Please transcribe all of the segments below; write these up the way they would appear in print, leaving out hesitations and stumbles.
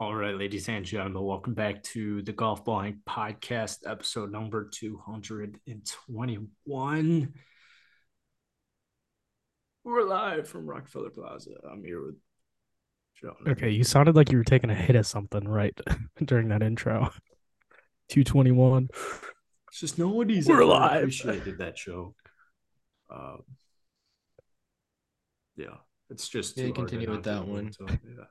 All right, ladies and gentlemen, welcome back to the Golf Balling Podcast, episode number 221. We're live from Rockefeller Plaza. I'm here with John. Okay, you sounded like you were taking a hit of something right during that intro. 221. It's just nobody's We're ever alive. appreciated that show. Uh, yeah, it's just Yeah, too hard to continue with not that Google. one. So, yeah.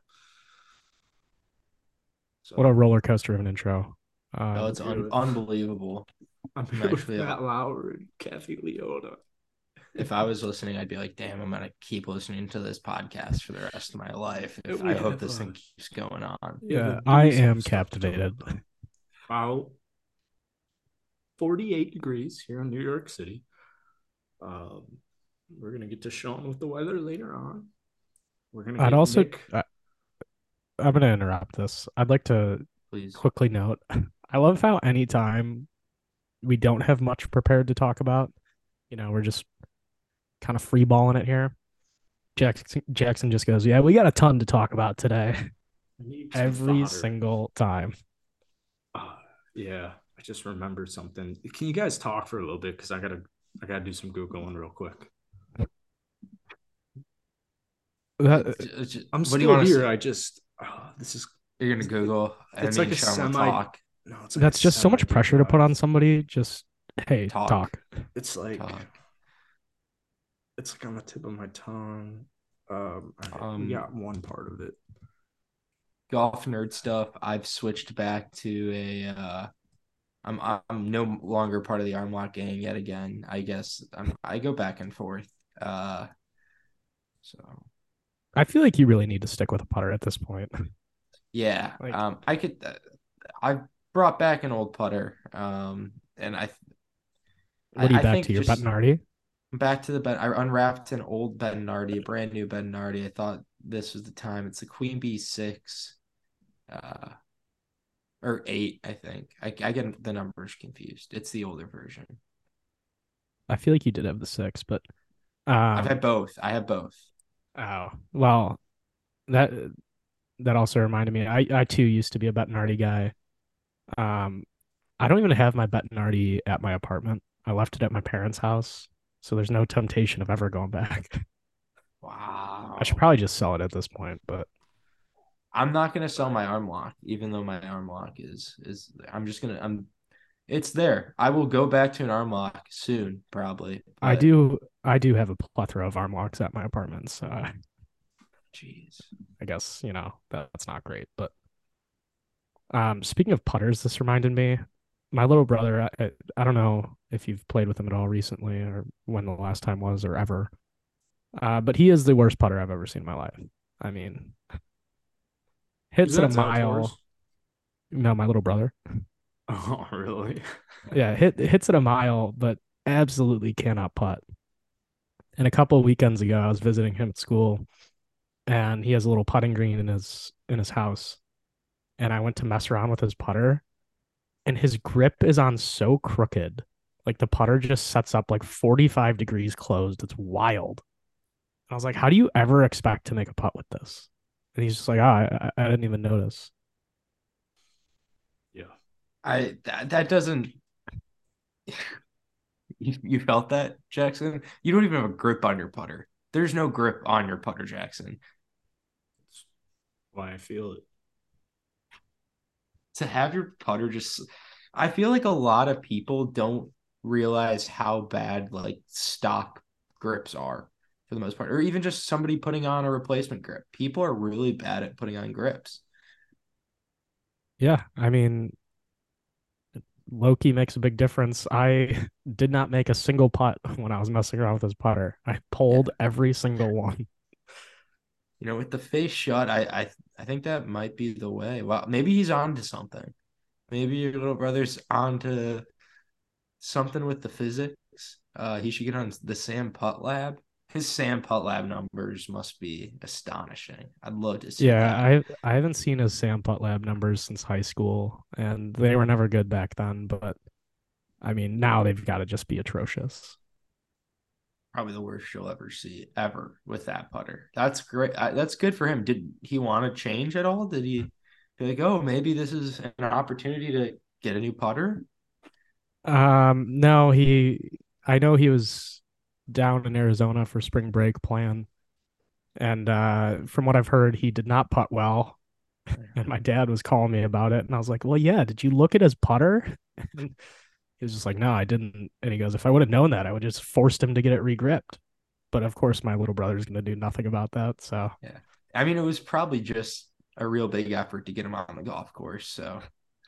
What a So, roller coaster of an intro. Oh, I'm it's here with, unbelievable. I'm I'm here with actually, Matt Lauer and Kathy Leona. if I was listening, I'd be like, damn, I'm gonna keep listening to this podcast for the rest of my life. If We I hope have this thing keeps going on. we have a Yeah, I doozy of am stuff to talk captivated. about 48 degrees here in New York City. Um, we're gonna get to Sean with the weather later on. We're gonna I'd get also, Nick. I'm going to interrupt this. I'd like to Please. quickly note I love how anytime we don't have much prepared to talk about, we're just kind of freeballing it here. Jackson just goes, yeah, we got a ton to talk about today. I need some Every fodder. single time. Uh, yeah, I just remembered something. Can you guys talk for a little bit? Because I gotta do some googling real quick. That, I'm What do you still want to here. say? This is You're gonna Google, it's and me like and a Sean will semi. talk. No, it's like a that's just so much semi-deep pressure to put on dive. somebody. Just, hey, Talk. talk. It's like Talk. it's like on the tip of my tongue. We Um, got one part of it. Golf nerd stuff. I've switched back to I'm no longer part of the Arm Lock gang yet again. I guess I go back and forth. So I feel like you really need to stick with a putter at this point. yeah, Like, I could. I brought back an old putter. And what are you I back think to? Your just Bettinardi? back to the bed. I unwrapped an old Bettinardi, a brand new Bettinardi. I thought this was the time. It's a Queen Bee 6, uh, or 8. I think I get the numbers confused. It's the older version. I feel like you did have the six, but I've had um, both. I have both. oh well, that that also reminded me. I too used to be a Bettinardi guy. Um, I don't even have my Bettinardi at my apartment. I left it at my parents' house, so there's no temptation of ever going back. I should Wow. probably just sell it at this point, but I'm not gonna sell my arm lock, even though my arm lock is. I'm just gonna. It's there. I will go back to an arm lock soon, probably. I But do I do have a plethora of arm locks at my apartment, so jeez, I guess that's not great. But speaking of putters, this reminded me. My little brother. I don't know if you've played with him at all recently, or when the last time was, or ever. But he is the worst putter I've ever seen in my life. I mean, Is hits at a that Zalatoris? mile. No, my little brother. Oh, really? Yeah, hits at a mile, but absolutely cannot putt. And a couple of weekends ago, I was visiting him at school, and he has a little putting green in his house. And I went to mess around with his putter, and his grip is on so crooked. Like the putter just sets up like 45 degrees closed. It's wild. I was like, how do you ever expect to make a putt with this? And he's just like, I didn't even notice. Yeah. that doesn't. You felt that, Jackson? You don't even have a grip on your putter. There's no grip on your putter, Jackson. That's why I feel it. To have your putter just, I feel like a lot of people don't realize how bad like stock grips are for the most part, or even just somebody putting on a replacement grip. People are really bad at putting on grips. Yeah, I mean, Loki makes a big difference. I did not make a single putt when I was messing around with his putter. I Yeah. pulled every single one. With the face shut, I think that might be the way. Well, maybe he's on to something. Maybe your little brother's on to something with the physics. He should get on the Sam Putt Lab. His Sam Putt Lab numbers must be astonishing. I'd love to see Yeah, that. I haven't seen his Sam Putt Lab numbers since high school, and they were never good back then. But I mean, now they've got to just be atrocious. Probably the worst you'll ever see ever with that putter. That's great. That's good for him. Did he want to change at all? Did Be like, oh, maybe this is an opportunity to get a new putter. No, I know he was down in Arizona for spring break plan, and from what I've heard, he did not putt well. And my dad was calling me about it, and I was like, "Well, yeah, did you look at his putter?" And he was just like, "No, I didn't." And he goes, "If I would have known that, I would just forced him to get it regripped." But of course, my little brother's going to do nothing about that. So, Yeah. I mean, it was probably just a real big effort to get him on the golf course. So,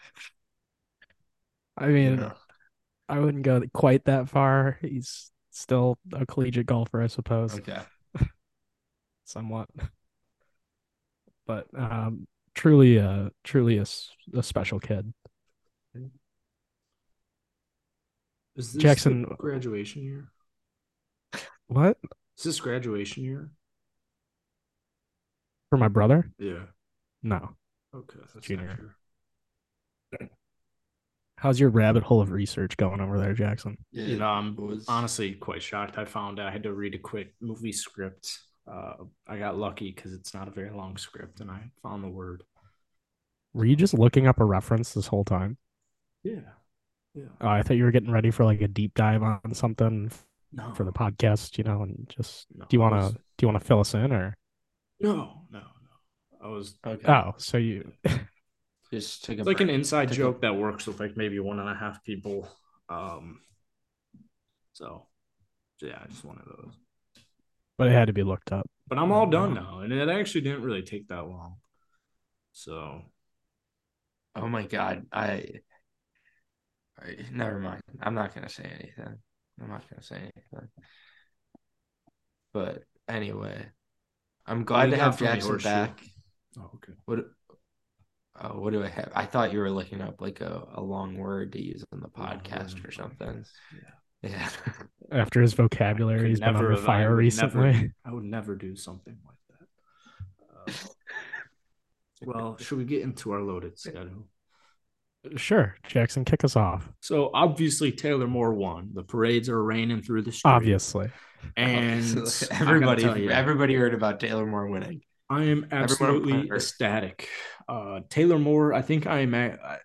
I you mean, know, I wouldn't go quite that far. He's still a collegiate golfer, I suppose, okay. somewhat. But truly, a special kid. Is this Jackson, the graduation year? what Is this graduation year? for my brother? Yeah. No, Okay, that's junior. not sure. How's your rabbit hole of research going over there, Jackson? You know, I'm was honestly quite shocked. I found out I had to read a quick movie script. I got lucky because it's not a very long script, and I found the word. Were you just looking up a reference this whole time? Yeah, yeah. I thought you were getting ready for like a deep dive on something No, for the podcast, and just no. do you want to fill us in or? No. I was okay. Oh, so you Just took a it's like an break. inside Took joke that works with like maybe 1.5 people. Um, so yeah, just one of those. but it had to be looked up. But I'm all done now, and it actually didn't really take that long. So Oh my God. Never mind. I'm not gonna say anything. I'm not gonna say anything. But anyway, I'm glad you to got have for me, Jackson Horseshoe? back. oh, okay. What do I have? I thought you were looking up like a long word to use on the Long podcast word or in something. podcast. Yeah. Yeah. After his vocabulary, he's been under fire recently. I would never do something like that. Well, should we get into our loaded schedule? Sure, Jackson, kick us off. So obviously Taylor Moore won. The parades are raining through the street. Obviously, And Everybody heard about Taylor Moore winning. I am absolutely ecstatic. Taylor Moore, I think I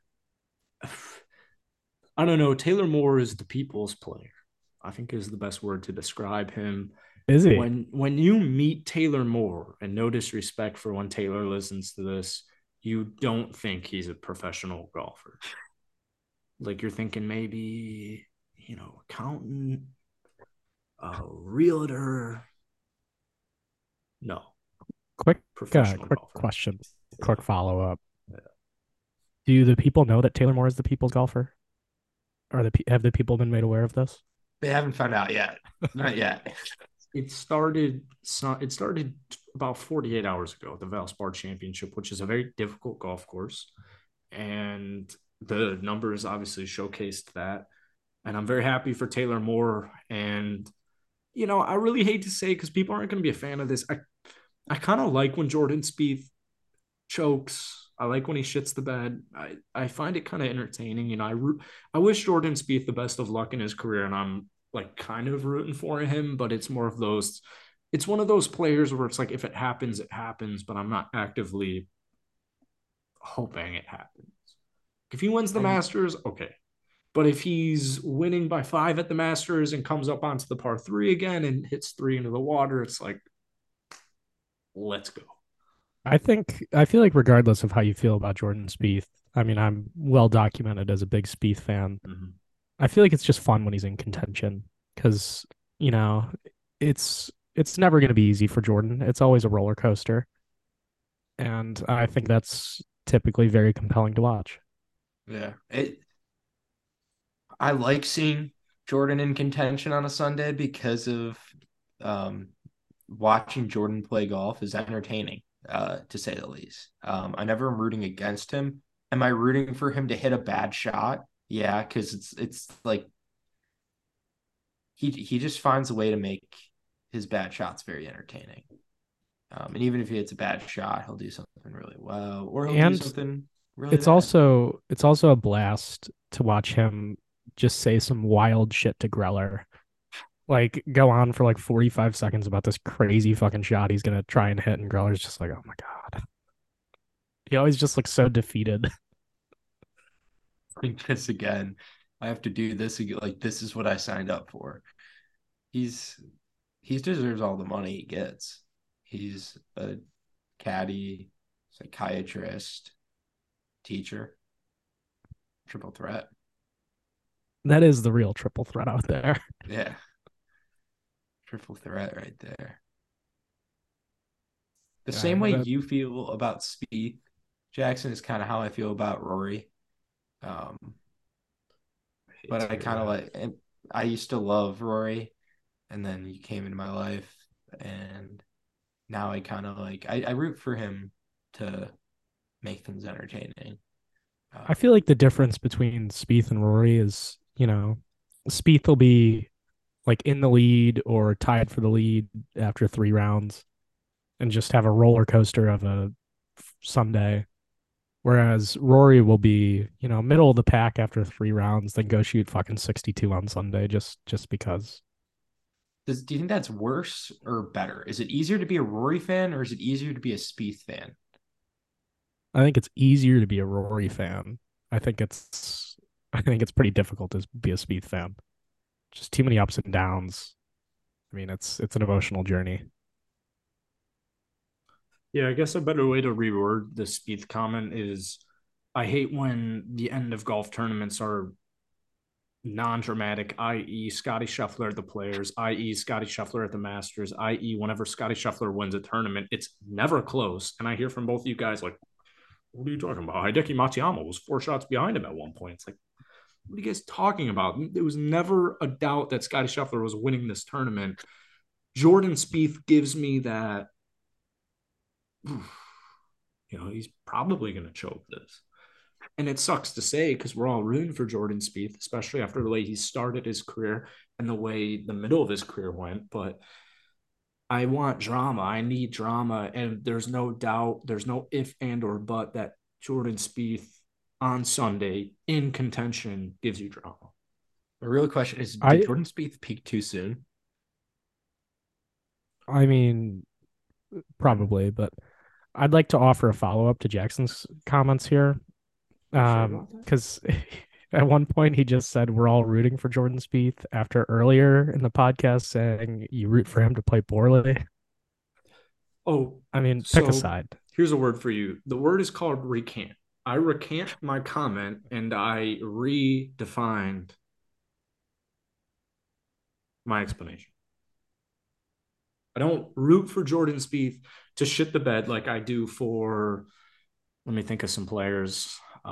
don't know. Taylor Moore is the people's player. I think is the best word to describe him. is he? When you meet Taylor Moore, and no disrespect for when Taylor listens to this, you don't think he's a professional golfer. Like you're thinking maybe, accountant, a realtor. No. Quick Professional golfer. question, quick follow up. Yeah. Do the people know that Taylor Moore is the people's golfer? Or have the people been made aware of this? They haven't found out yet. Not yet. It started about 48 hours ago, the Valspar Championship, which is a very difficult golf course. And the numbers obviously showcased that. And I'm very happy for Taylor Moore. And, I really hate to say because people aren't going to be a fan of this. I kind of like when Jordan Spieth chokes. I like when he shits the bed. I find it kind of entertaining. I wish Jordan Spieth the best of luck in his career, and I'm like kind of rooting for him, but it's more of those. It's one of those players where it's like if it happens, it happens, but I'm not actively hoping it happens. If he wins the Masters, okay. But if he's winning by 5 at the Masters and comes up onto the par 3 again and hits 3 into the water, it's like, let's go. I feel like regardless of how you feel about Jordan Spieth, I mean, I'm well documented as a big Spieth fan. Mm-hmm. I feel like it's just fun when he's in contention because, it's never going to be easy for Jordan. It's always a roller coaster. And I think that's typically very compelling to watch. Yeah. I like seeing Jordan in contention on a Sunday because of watching Jordan play golf is entertaining, to say the least. I never am rooting against him. Am I rooting for him to hit a bad shot? Yeah, because it's like he just finds a way to make his bad shots very entertaining. And even if he hits a bad shot, he'll do something really well, or he'll do something really it's bad. also a blast to watch him just say some wild shit to Greller. Like go on for like 45 seconds about this crazy fucking shot he's gonna try and hit, and Greller's just like, oh my God. He always just looks so defeated. Like this again. I have to do this again. Like this is what I signed up for. He's he deserves all the money he gets. He's a caddy, psychiatrist, teacher, triple threat. That is the real triple threat out there. Yeah, triple threat right there. The Yeah, same way that you feel about Spieth, Jackson, is kind of how I feel about Rory. Um, I hate to but I hear kind of that. like, and I used to love Rory, and then he came into my life, and now I kind of like, I root for him to make things entertaining. I Um, feel like the difference between Spieth and Rory is, Spieth will be like in the lead or tied for the lead after 3 rounds and just have a roller coaster of a Sunday. Whereas Rory will be, middle of the pack after 3 rounds, then go shoot fucking 62 on Sunday just because. do you think that's worse or better? Is it easier to be a Rory fan or is it easier to be a Spieth fan? I think it's easier to be a Rory fan. I think it's I think it's pretty difficult to be a Spieth fan. Just too many ups and downs. I mean, it's an emotional journey. Yeah, I guess a better way to reword the Spieth comment is I hate when the end of golf tournaments are non-dramatic, i.e. Scotty Scheffler at the Players, i.e. Scotty Scheffler at the Masters, i.e. whenever Scotty Scheffler wins a tournament, it's never close. And I hear from both of you guys like, what are you talking about? Hideki Matsuyama was 4 shots behind him at one point. It's like, what are you guys talking about? There was never a doubt that Scotty Scheffler was winning this tournament. Jordan Spieth gives me that, he's probably going to choke this. And it sucks to say because we're all rooting for Jordan Spieth, especially after the way he started his career and the way the middle of his career went. But I want drama. I need drama. And there's no doubt, there's no if and or but that Jordan Spieth on Sunday in contention gives you drama. The real question is, did I Jordan Spieth peak too soon? I mean, probably, but I'd like to offer a follow-up to Jackson's comments here. Are you sure about that? Because at one point he just said we're all rooting for Jordan Spieth after earlier in the podcast saying you root for him to play poorly. Oh, I mean, pick a so side. here's a word for you. The word is called recant. I recant my comment and I redefined my explanation. I don't root for Jordan Spieth to shit the bed like I do for, let me think of some players.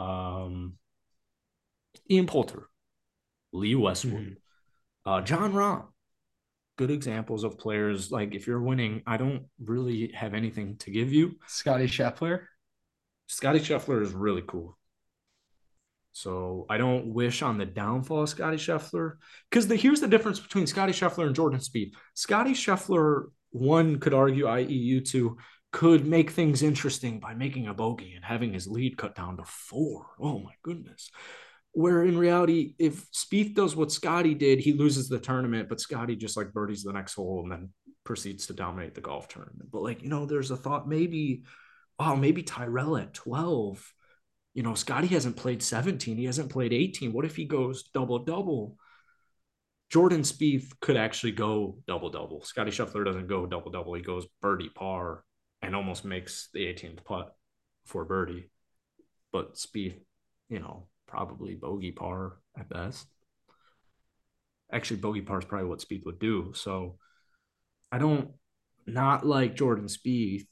Ian Poulter, Lee Westwood, Mhm. John Rahm. Good examples of players. Like if you're winning, I don't really have anything to give you. Scotty Scheffler. Scotty Scheffler is really cool. So I don't wish on the downfall of Scotty Scheffler because here's the difference between Scotty Scheffler and Jordan Spieth. Scotty Scheffler, one could argue, i.e., you two, could make things interesting by making a bogey and having his lead cut down to 4. Oh my goodness. Where in reality, if Spieth does what Scotty did, he loses the tournament, but Scotty just like birdies the next hole and then proceeds to dominate the golf tournament. But there's a thought maybe, oh, maybe Tyrell at 12. Scotty hasn't played 17. He hasn't played 18. What if he goes double double? Jordan Spieth could actually go double double. Scotty Scheffler doesn't go double double. He goes birdie par and almost makes the 18th putt for birdie. But Spieth, probably bogey par at best. Actually, bogey par is probably what Spieth would do. So I don't not like Jordan Spieth.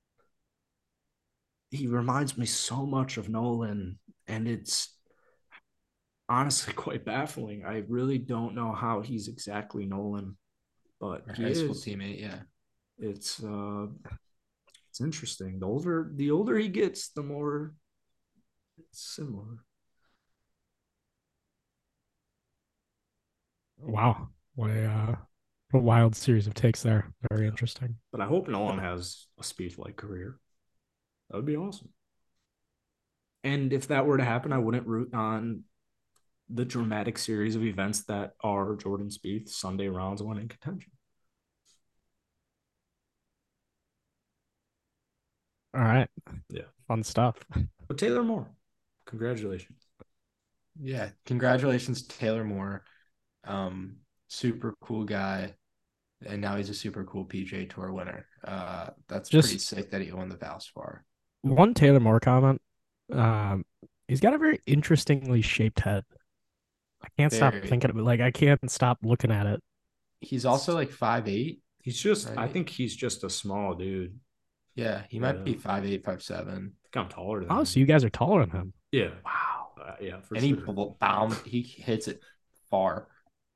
He reminds me so much of Nolan, and it's honestly quite baffling. I really don't know how he's exactly Nolan, but Our he high school is. teammate, yeah. It's it's interesting. The older he gets, the more it's similar. Wow. What a wild series of takes there. Very interesting. But I hope Nolan has a speed like career. That would be awesome. And if that were to happen, I wouldn't root on the dramatic series of events that are Jordan Spieth Sunday rounds one in contention. All right. Yeah. Fun stuff. But Taylor Moore, congratulations. Yeah, congratulations, Taylor Moore. Super cool guy, and now he's a super cool PGA Tour winner. That's pretty Just sick that he won the Valspar. one Taylor Moore comment. Um, he's got a very interestingly shaped head. I can't stop Very. thinking of it. Like I can't stop looking at it. He's also like 5'8". He's just, I Right? think he's just a small dude. Yeah, he might be 5'8", 5'7". I think I'm taller than Oh, him. so you guys are taller than him. Yeah. Wow. Yeah, for And sure. he hits it far.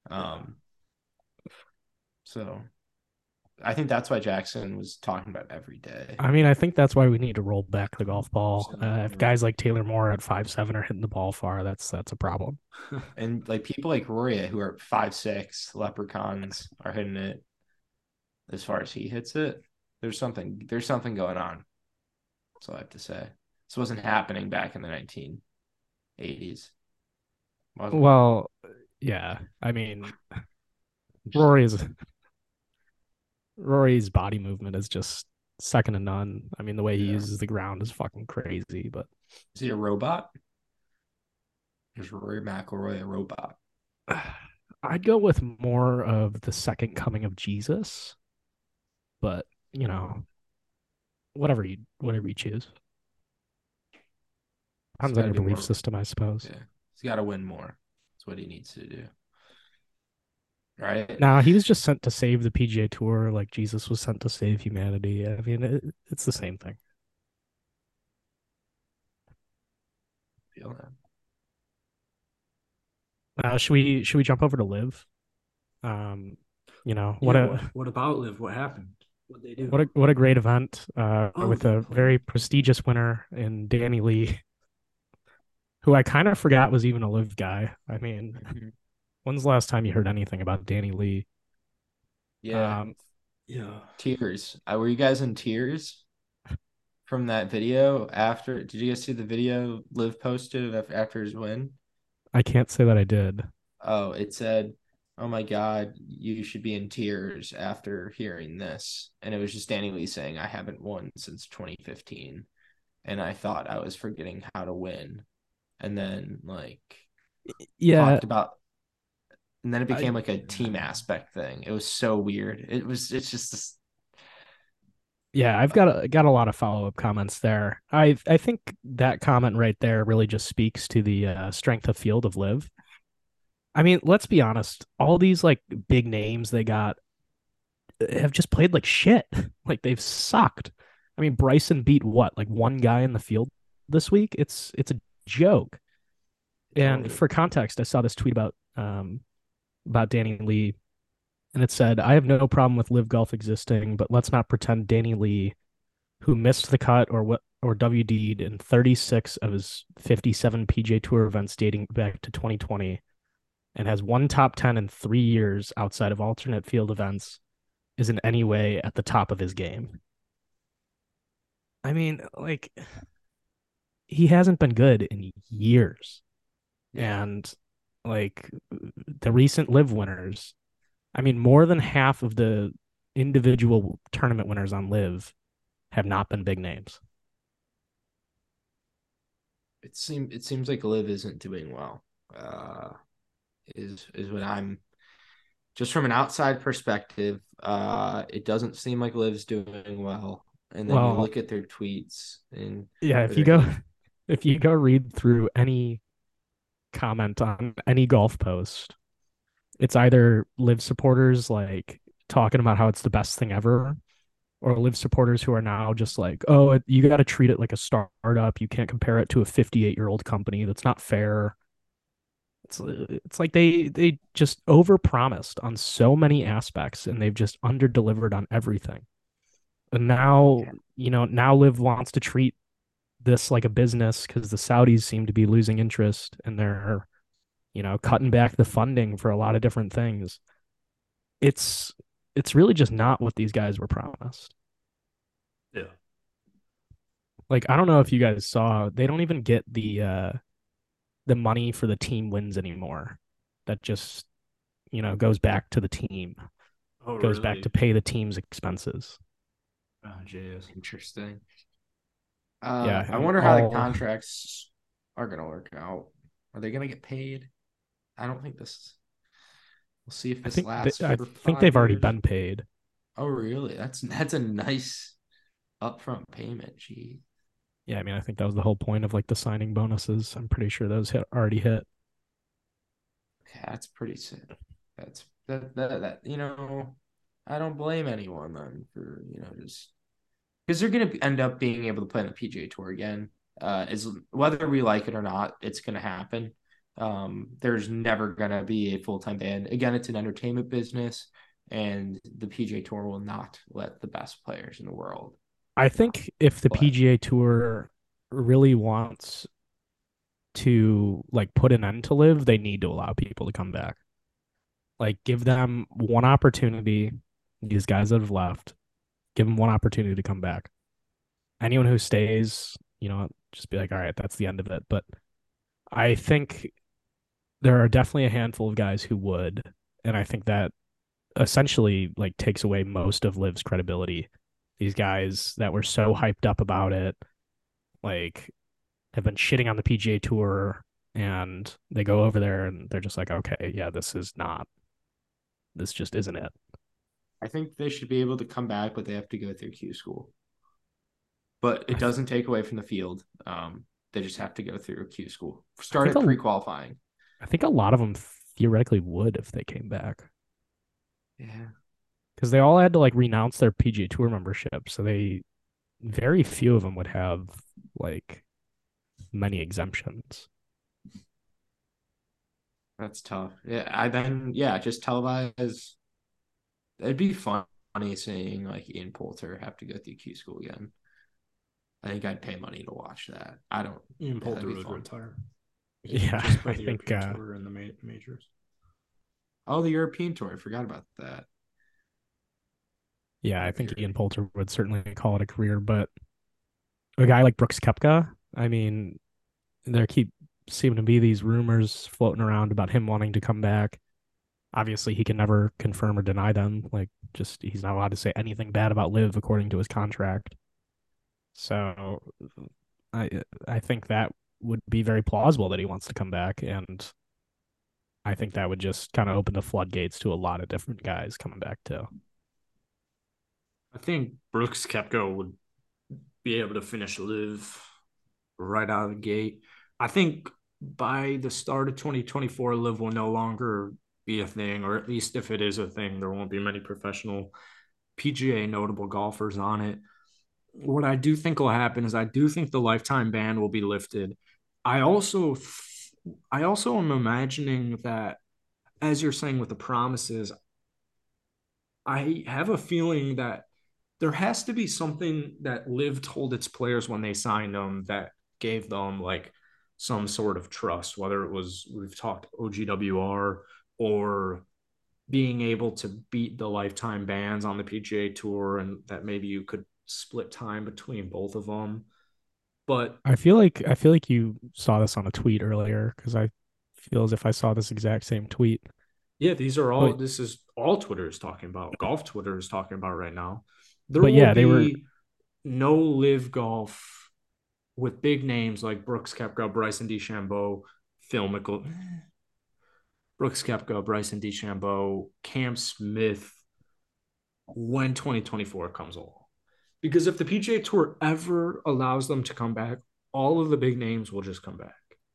So I think that's why Jackson was talking about every day. I mean, I think that's why we need to roll back the golf ball. If Yeah. guys like Taylor Moore at 5'7" are hitting the ball far, that's a problem. And like people like Rory who are 5'6", leprechauns are hitting it as far as he hits it. There's something going on. That's all I have to say. This wasn't happening back in the 1980s. Wasn't. Well, yeah. I mean, Rory's Rory's body movement is just second to none. I mean, the way he Yeah. uses the ground is fucking crazy. But Is he a robot? Is Rory McIlroy a robot? I'd go with more of the second coming of Jesus. But you know, whatever you choose. He's Depends on got to your be belief more. system, I suppose. Yeah, he's got to win more. That's what he needs to do. Right? Now he was just sent to save the PGA Tour, like Jesus was sent to save humanity. I mean, it's the same thing. Feel that. Should we jump over to Live? What what about Liv? What happened? What they do? what a great event with the a very prestigious winner in Danny Lee, who I kind of forgot was even a Live guy. I mean, when's the last time you heard anything about Danny Lee? Yeah. Yeah. Tears. Were you guys in tears from that video after? Did you guys see the video Liv posted after his win? I can't say that I did. Oh, it said, "Oh my God, you should be in tears after hearing this." And it was just Danny Lee saying, "I haven't won since 2015, and I thought I was forgetting how to win." And then Yeah, talked about, and then it became like a team aspect thing. It was so weird. It's just this. yeah, I've got a lot of follow-up comments there. I think that comment right there really just speaks to the strength of field of Live. I mean, let's be honest, all these like big names they got have just played like shit. Like they've sucked. I mean, Bryson beat what? Like one guy in the field this week? It's a joke. And Totally. for context, I saw this tweet about Danny Lee, and it said, "I have no problem with Live Golf existing, but let's not pretend Danny Lee, who missed the cut or WD'd in 36 of his 57 PGA Tour events dating back to 2020, and has one top 10 in 3 years outside of alternate field events, is in any way at the top of his game." I mean, like, he hasn't been good in years. Yeah. And like the recent Live winners, I mean, more than half of the individual tournament winners on Live have not been big names. It seems like Liv isn't doing well. Is what I'm just from an outside perspective. It doesn't seem like Liv's doing well. And then you Well, look at their tweets and yeah, or their game. if you go read through any comment on any golf post, it's either Live supporters like talking about how it's the best thing ever, or Live supporters who are now just like, oh, you got to treat it like a startup. You can't compare it to a 58-year-old company. That's not fair. It's like they just overpromised on so many aspects, and they've just underdelivered on everything. And now, now Live wants to treat this like a business because the Saudis seem to be losing interest, and they're, cutting back the funding for a lot of different things. It's really just not what these guys were promised. Yeah. Like, I don't know if you guys saw, they don't even get the money for the team wins anymore. That just, goes back to the team. Oh, Goes really? back to pay the team's expenses. Oh, jeez. Interesting. Yeah, I and wonder how the all contracts are gonna work out. Are they gonna get paid? I don't think this. We'll see if this lasts I for think five they've already years. been paid. Oh, really? That's a nice upfront payment. Gee, Yeah, I mean, I think that was the whole point of like the signing bonuses. I'm pretty sure those already hit. okay, that's pretty sick. That I don't blame anyone then for just because they're gonna end up being able to play on the PGA Tour again. Is whether we like it or not, it's gonna happen. There's never gonna be a full time ban. Again, it's an entertainment business, and the PGA Tour will not let the best players in the world I think if the play. PGA Tour really wants to like put an end to live, they need to allow people to come back. Like give them one opportunity. These guys that have left, give them one opportunity to come back. Anyone who stays, just be like, all right, that's the end of it. But I think there are definitely a handful of guys who would, and I think that essentially like takes away most of Liv's credibility. These guys that were so hyped up about it, like have been shitting on the PGA Tour, and they go over there and they're just like, okay, yeah, this just isn't it. I think they should be able to come back, but they have to go through Q school. But it I, th- doesn't take away from the field. They just have to go through Q school. I Start think at a, pre-qualifying. I think a lot of them theoretically would if they came back Yeah, because they all had to like renounce their PGA Tour membership, so they very few of them would have like many exemptions. that's tough. Yeah, just televise. It'd be funny seeing like Ian Poulter have to go through Q school again. I think I'd pay money to watch that. I don't. Ian Yeah, that'd Poulter be would fun. retire. He would Yeah, just play I the think European Tour and the majors. Oh, the European tour. I forgot about that. yeah, I That'd be think Ian great. Poulter would certainly call it a career, but a guy like Brooks Koepka, I mean, there keep seem to be these rumors floating around about him wanting to come back. Obviously, he can never confirm or deny them. Like, just he's not allowed to say anything bad about Liv according to his contract. So, I I think that would be very plausible that he wants to come back, and I think that would just kind of open the floodgates to a lot of different guys coming back too. I think Brooks Koepka would be able to finish Live right out of the gate. I think by the start of 2024, Live will no longer be a thing, or at least if it is a thing, there won't be many professional PGA notable golfers on it. What I do think will happen is I do think the lifetime ban will be lifted. I also I also am imagining that as you're saying with the promises, I have a feeling that there has to be something that Liv told its players when they signed them that gave them like some sort of trust, whether it was we've talked OGWR or being able to beat the lifetime bans on the PGA Tour, and that maybe you could split time between both of them. But I feel like you saw this on a tweet earlier because I feel as if I saw this exact same tweet. yeah, But this is all Twitter is talking about. Golf Twitter is talking about right now. There but will yeah, they were be no live golf with big names like Brooks Koepka, Bryson DeChambeau, Phil Mickle, Brooks Koepka, Bryson DeChambeau, Cam Smith when 2024 comes along. Because if the PGA Tour ever allows them to come back, all of the big names will just come back.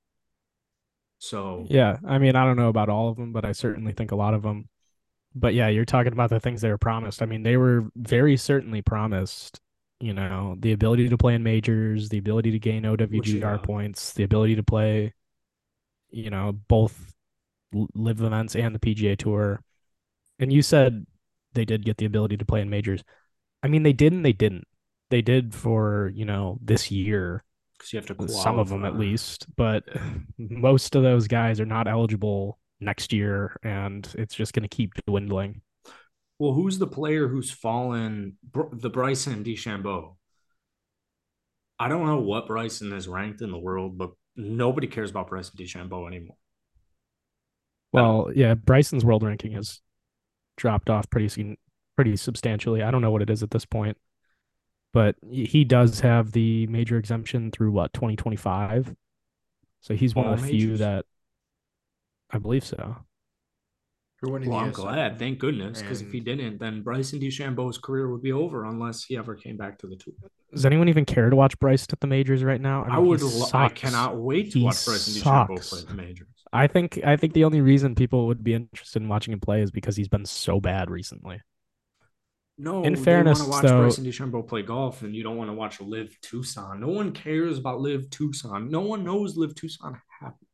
So yeah. I mean, I don't know about all of them, but I certainly think a lot of them. But yeah, you're talking about the things they were promised. I mean, they were very certainly promised, the ability to play in majors, the ability to gain which OWGR yeah, points, the ability to play, both live events and the PGA Tour. And you said they did get the ability to play in majors. I mean, they didn't. They did for, this year, because you have to some of them at qualify. least, but Yeah. most of those guys are not eligible next year, and it's just going to keep dwindling. Well, who's the player who's fallen? The Bryson DeChambeau. I don't know what Bryson is ranked in the world, but nobody cares about Bryson DeChambeau anymore at all. Well, yeah, Bryson's world ranking has dropped off pretty substantially. I don't know what it is at this point, but he does have the major exemption through what, 2025. So he's one of All the few majors. that I believe so. For winning Well, the I'm US glad. Open. Thank goodness, because if he And didn't, then Bryson DeChambeau's career would be over unless he ever came back to the tour. Does anyone even care to watch Bryce at the majors right now? I I mean, he would. I sucks. cannot wait to He watch Bryson DeChambeau play sucks. at the majors. I think the only reason people would be interested in watching him play is because he's been so bad recently. In No, they want to fairness, watch though, Bryson DeChambeau play golf, and you don't want to watch Live Tucson. No one cares about Live Tucson. No one knows Live Tucson happened,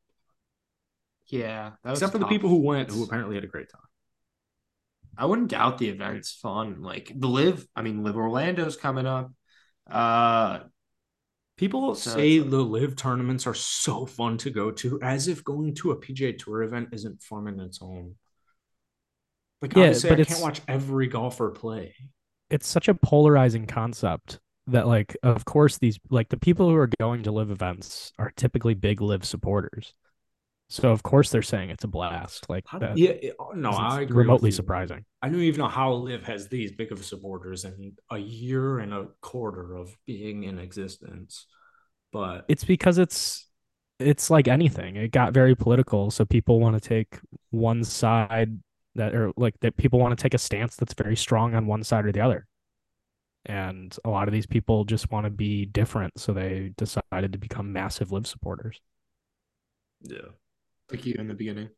yeah, that was except for the tough. people who went, who It's apparently had a great time. I wouldn't doubt the event's fun. Like the Live, I mean, Live Orlando's coming up. Uh, People so it's say the Live tournaments are so fun to go to, as if going to a PGA Tour event isn't fun in its own. Like yeah, obviously, I but can't watch every golfer play. it's such a polarizing concept that, like, of course these, like, the people who are going to live events are typically big live supporters. So of course they're saying it's a blast. Like that Yeah, no, isn't I agree with remotely you. surprising. I don't even know how Live has these big of supporters in a year and a quarter of being in existence. But It's because it's like anything. It got very political, so people want to take one side that, or like that people want to take a stance that's very strong on one side or the other. And a lot of these people just want to be different, so they decided to become massive live supporters. yeah, like you in the beginning.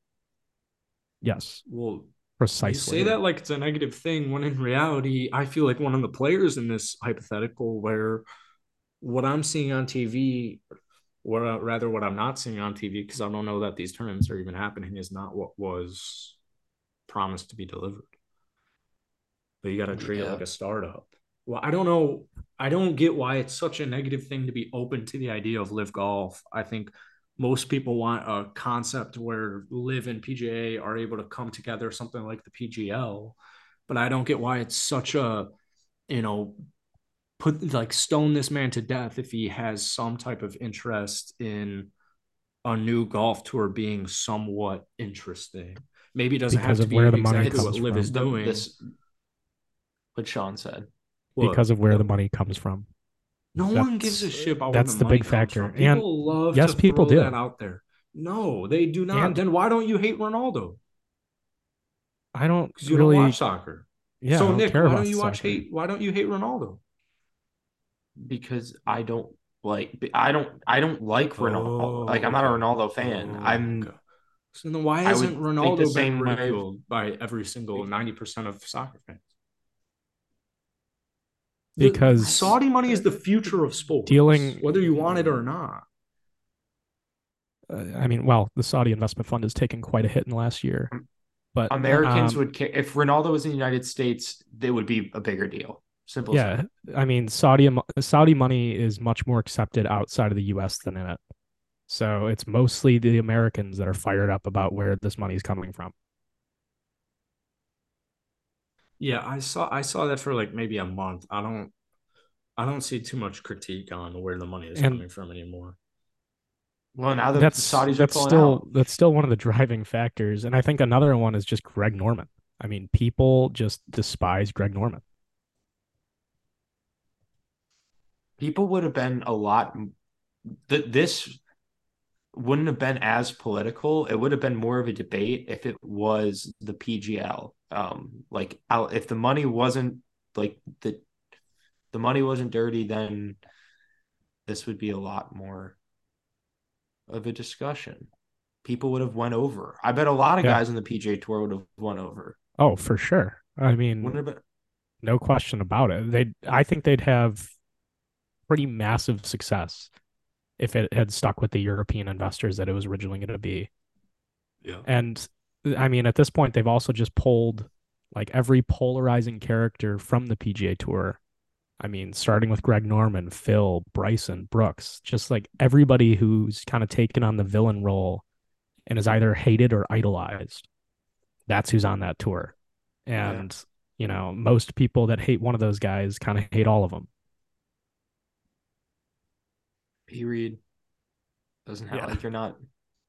Yes, well, you say precisely. that like it's a negative thing when in reality, I feel like one of the players in this hypothetical where what I'm seeing on TV, or rather what I'm not seeing on TV, because I don't know that these tournaments are even happening, is not what was promised to be delivered. But you got to treat it Yeah. like a startup. Well, I don't know. I don't get why it's such a negative thing to be open to the idea of live golf. I think most people want a concept where live and PGA are able to come together, something like the PGL. But I don't get why it's such a, you know, put like stone this man to death if he has some type of interest in a new golf tour being somewhat interesting. Maybe it doesn't have Because to of where be the money exactly It's what comes Live is from. doing. this what Sean said. What Because of where the money comes from. No one gives a That's shit about where the that's the money big comes factor. from. And People love to yes, people throw that do. out there. No, they do not. And Then why don't you hate Ronaldo? I don't Because you don't watch really, soccer. yeah, I So don't Nick, care why about don't you watch soccer. hate? Why don't you hate Ronaldo? Because I don't like Ronaldo. Like I'm Oh, not a okay. Ronaldo fan. Oh, okay. So then why I hasn't would think the Ronaldo been same way. ridiculed by every single 90% of soccer fans? The Because Saudi money is the future of sports, dealing, whether you want it or not. I mean, well, the Saudi investment fund has taken quite a hit in the last year, but Americans would care if Ronaldo was in the United States, it would be a bigger deal. Simple as yeah, that. I mean, Saudi money is much more accepted outside of the U.S. than in it. So it's mostly the Americans that are fired up about where this money is coming from. Yeah, I saw that for like maybe a month. I don't see too much critique on where the money is And coming from anymore. Well, now the that's Saudis are that's pulling still out. that's still one of the driving factors. And I think another one is just Greg Norman. I mean, people just despise Greg Norman. People would have been a lot. This wouldn't have been as political. It would have been more of a debate if it was the PGL. Like if the money wasn't like the money wasn't dirty, then this would be a lot more of a discussion. People would have went over. I bet a lot of Yeah. guys on the PGA Tour would have won over. Oh, for sure. I Wouldn't mean, have been. no question about it. I think they'd have pretty massive success if it had stuck with the European investors that it was originally going to be. Yeah. And I mean, at this point, they've also just pulled like every polarizing character from the PGA Tour. I mean, starting with Greg Norman, Phil, Bryson, Brooks, just like everybody who's kind of taken on the villain role and is either hated or idolized. That's who's on that tour. Yeah. And, most people that hate one of those guys kind of hate all of them. P. Reed doesn't have Yeah. like you're not.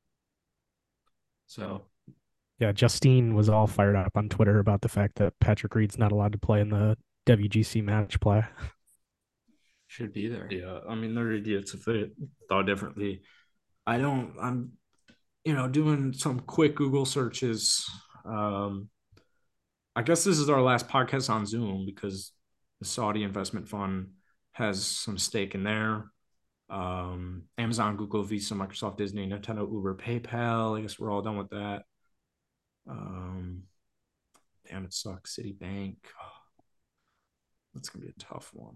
So Yeah. Justine was all fired up on Twitter about the fact that Patrick Reed's not allowed to play in the WGC match play. should be there. Yeah, I mean they're idiots if they thought differently. I'm doing some quick Google searches. Um, I guess this is our last podcast on Zoom because the Saudi investment fund has some stake in there. Amazon, Google, Visa, Microsoft, Disney, Nintendo, Uber, PayPal. I guess we're all done with that. Um, Damn, it sucks. Citibank. Oh, that's gonna be a tough one.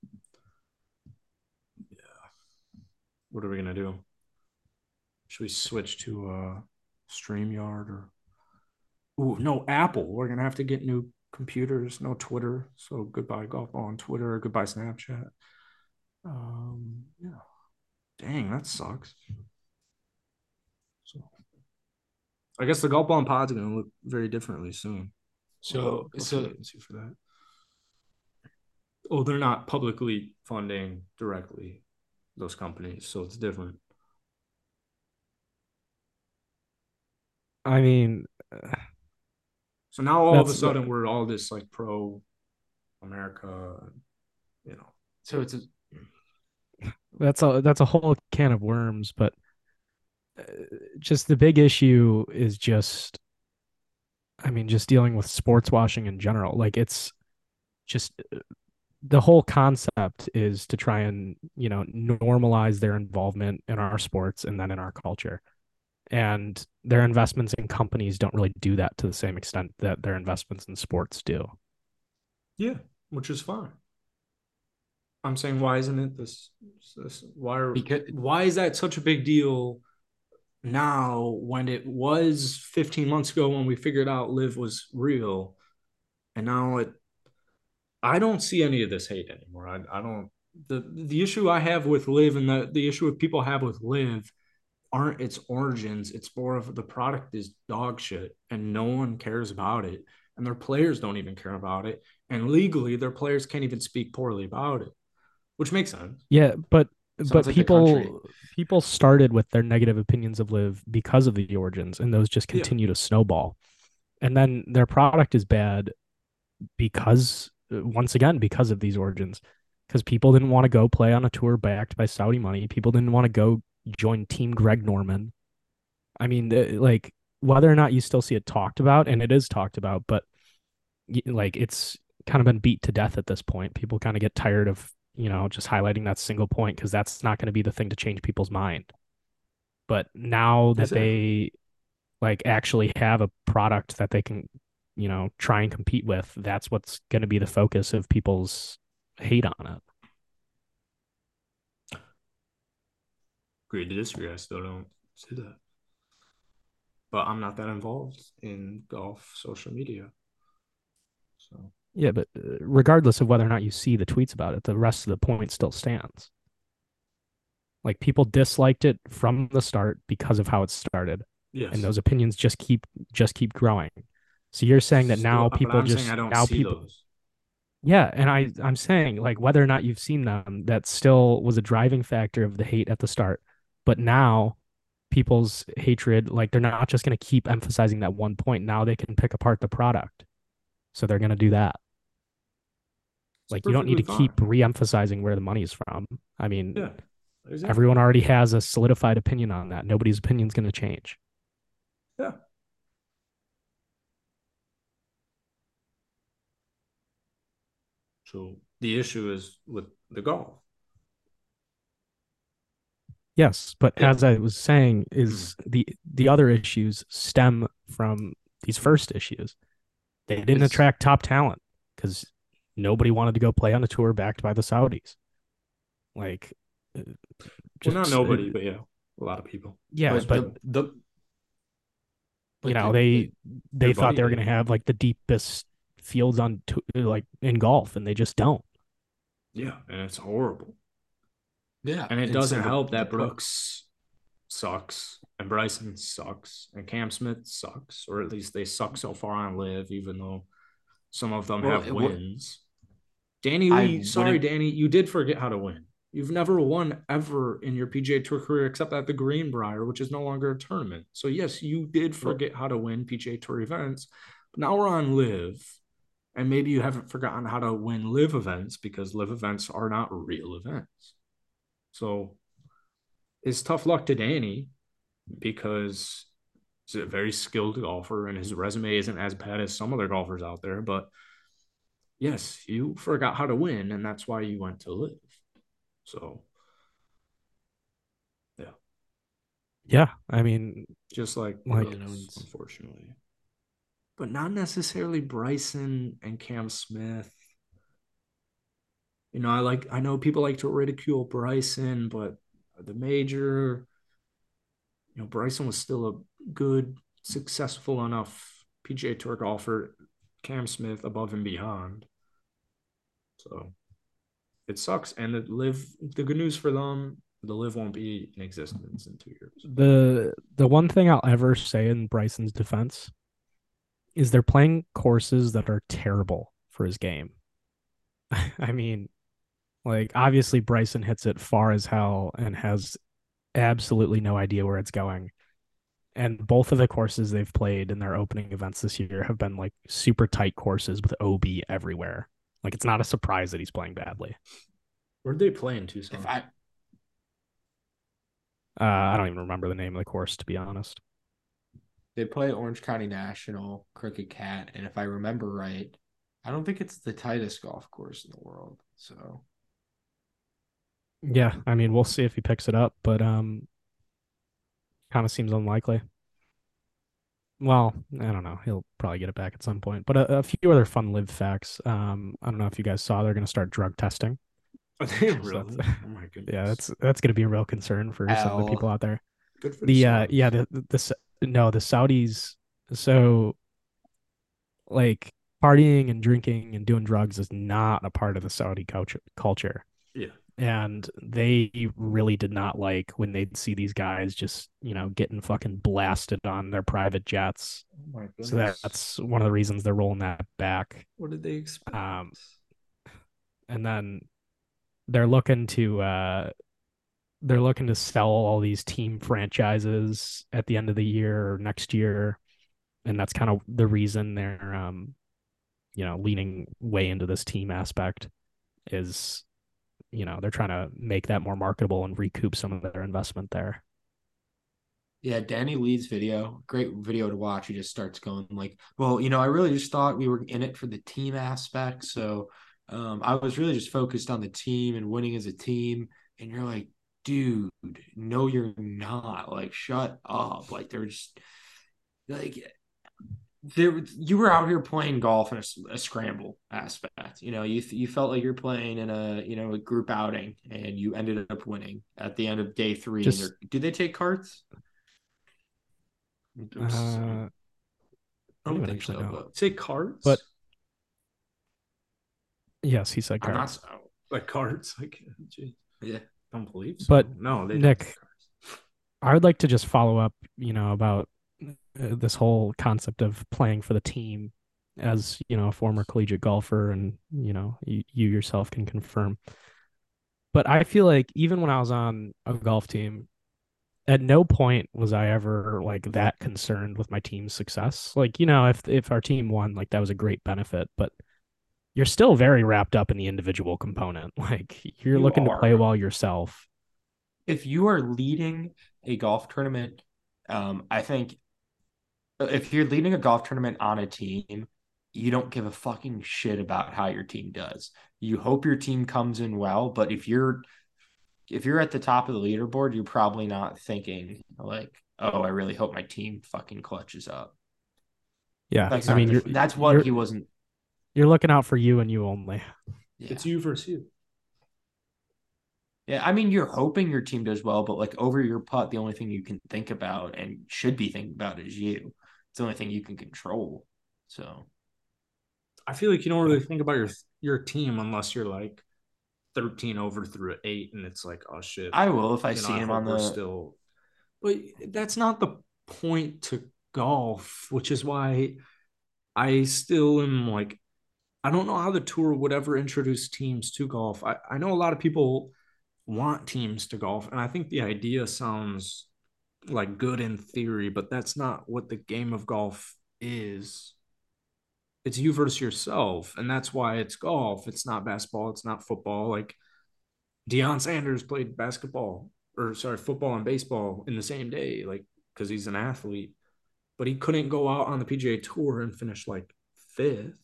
Yeah. What are we gonna do? Should we switch to StreamYard or? Ooh, no, Apple. We're gonna have to get new computers. No Twitter. So goodbye golf ball on Twitter. Goodbye Snapchat. Yeah. Dang, that sucks. So I guess the golf ball and pod's gonna look very differently soon. So See for that. Oh, they're not publicly funding directly those companies, so it's different. I mean, So now all of a that's sudden we're all this like pro America, you know. so it's that's a whole can of worms, but uh, just the big issue is just, I mean, just dealing with sports washing in general. Like it's just the whole concept is to try and, normalize their involvement in our sports and then in our culture. And their investments in companies don't really do that to the same extent that their investments in sports do. Yeah, which is fine. I'm saying, why isn't it why is that such a big deal now when it was 15 months ago when we figured out Live was real, and now I don't see any of this hate anymore. I don't the issue I have with Live and the issue with people have with Live aren't its origins. It's more of the product is dog shit and no one cares about it. And their players don't even care about it. And legally, their players can't even speak poorly about it, which makes sense. Yeah, but Sounds like the country. people started with their negative opinions of Live because of the origins, and those just continue to snowball. And then their product is bad because, once again, because of these origins. Because people didn't want to go play on a tour backed by Saudi money. People didn't want to go join Team Greg Norman. I mean, like whether or not you still see it talked about, and it is talked about, but like it's kind of been beat to death at this point. People kind of get tired of, just highlighting that single point because that's not going to be the thing to change people's mind. But now that they like actually have a product that they can, try and compete with, that's what's going to be the focus of people's hate on it. Agree to disagree. I still don't see that. But I'm not that involved in golf social media. So yeah, but regardless of whether or not you see the tweets about it, the rest of the point still stands. Like people disliked it from the start because of how it started. Yes. And those opinions just keep growing. So you're saying that now people just I don't now see people those. Yeah, and I'm saying like whether or not you've seen them, that still was a driving factor of the hate at the start. But now people's hatred, like they're not just going to keep emphasizing that one point. Now they can pick apart the product. So they're going to do that. Like you don't need to keep re-emphasizing where the money is from. I mean, yeah, exactly. Everyone already has a solidified opinion on that. Nobody's opinion is going to change. Yeah. So the issue is with the golf. Yes, but as I was saying, is the other issues stem from these first issues. They didn't attract top talent because nobody wanted to go play on a tour backed by the Saudis. Like, well, not nobody, but yeah, a lot of people. Yeah, but they thought they were going to have like the deepest fields like in golf, and they just don't. Yeah, and it's horrible. Yeah, and it doesn't help that Brooks sucks and Bryson sucks and Cam Smith sucks, or at least they suck so far on Live, even though some of them have wins. Danny Lee, sorry, Danny, you did forget how to win. You've never won ever in your PGA Tour career except at the Greenbrier, which is no longer a tournament. So yes, you did forget how to win PGA Tour events. But now we're on Live. And maybe you haven't forgotten how to win live events because live events are not real events. So it's tough luck to Danny because he's a very skilled golfer and his resume isn't as bad as some other golfers out there. But yes, you forgot how to win, and that's why you went to live. So, yeah. Yeah, I mean, Just like like Brooks, unfortunately. But not necessarily Bryson and Cam Smith. I know people like to ridicule Bryson, but the major, Bryson was still a good, successful enough PGA Tour golfer. Cam Smith above and beyond. So it sucks. And the good news for them, the live won't be in existence in 2 years. the one thing I'll ever say in Bryson's defense is they're playing courses that are terrible for his game. I mean, like obviously Bryson hits it far as hell and has absolutely no idea where it's going. And both of the courses they've played in their opening events this year have been like super tight courses with OB everywhere. Like it's not a surprise that he's playing badly. Where'd they play in Tucson? I don't even remember the name of the course, to be honest. They play Orange County National, Crooked Cat, and if I remember right, I don't think it's the tightest golf course in the world. So yeah, I mean, we'll see if he picks it up, but kind of seems unlikely. Well, I don't know. He'll probably get it back at some point. But a few other fun live facts. I don't know if you guys saw they're going to start drug testing. Are they really? Oh my goodness. Yeah, that's going to be a real concern for some of the people out there. Good for the yeah the Saudis. So like partying and drinking and doing drugs is not a part of the Saudi culture. Yeah. And they really did not like when they'd see these guys just, getting fucking blasted on their private jets. Oh my goodness. So that's one of the reasons they're rolling that back. What did they expect? And then they're looking to sell all these team franchises at the end of the year or next year. And that's kind of the reason they're leaning way into this team aspect is they're trying to make that more marketable and recoup some of their investment there. Yeah, Danny Lee's video, great video to watch. He just starts going like, well, I really just thought we were in it for the team aspect. So I was really just focused on the team and winning as a team. And you're like, dude, no, you're not. Like, shut up. Like, they're just like you were out here playing golf in a scramble aspect. You felt like you're playing in a group outing, and you ended up winning at the end of day 3. Do they take carts? I don't think so. But say carts, but yes, he said carts. Like carts, like geez. Yeah, don't believe so. But no, they Nick, I would like to just follow up, about this whole concept of playing for the team as, a former collegiate golfer, and, you yourself can confirm. But I feel like even when I was on a golf team, at no point was I ever like that concerned with my team's success. Like, if our team won, like that was a great benefit, but you're still very wrapped up in the individual component. Like you're looking to play well yourself. If you are leading a golf tournament, I think if you're leading a golf tournament on a team, you don't give a fucking shit about how your team does. You hope your team comes in well, but if you're at the top of the leaderboard, you're probably not thinking like, oh, I really hope my team fucking clutches up. Yeah. That's what he wasn't. You're looking out for you and you only. Yeah. It's you versus you. Yeah, I mean, you're hoping your team does well, but like over your putt, the only thing you can think about and should be thinking about is you. It's the only thing you can control. So I feel like you don't really think about your team unless you're like 13 over through 8 and it's like, oh shit. I will if I see him on the still. But that's not the point to golf, which is why I still am like, I don't know how the tour would ever introduce teams to golf. I know a lot of people want teams to golf, and I think the idea sounds like good in theory, but that's not what the game of golf is. It's you versus yourself, and that's why it's golf. It's not basketball. It's not football. Like Deion Sanders played basketball, or sorry, football and baseball in the same day, like because he's an athlete, but he couldn't go out on the PGA Tour and finish like fifth.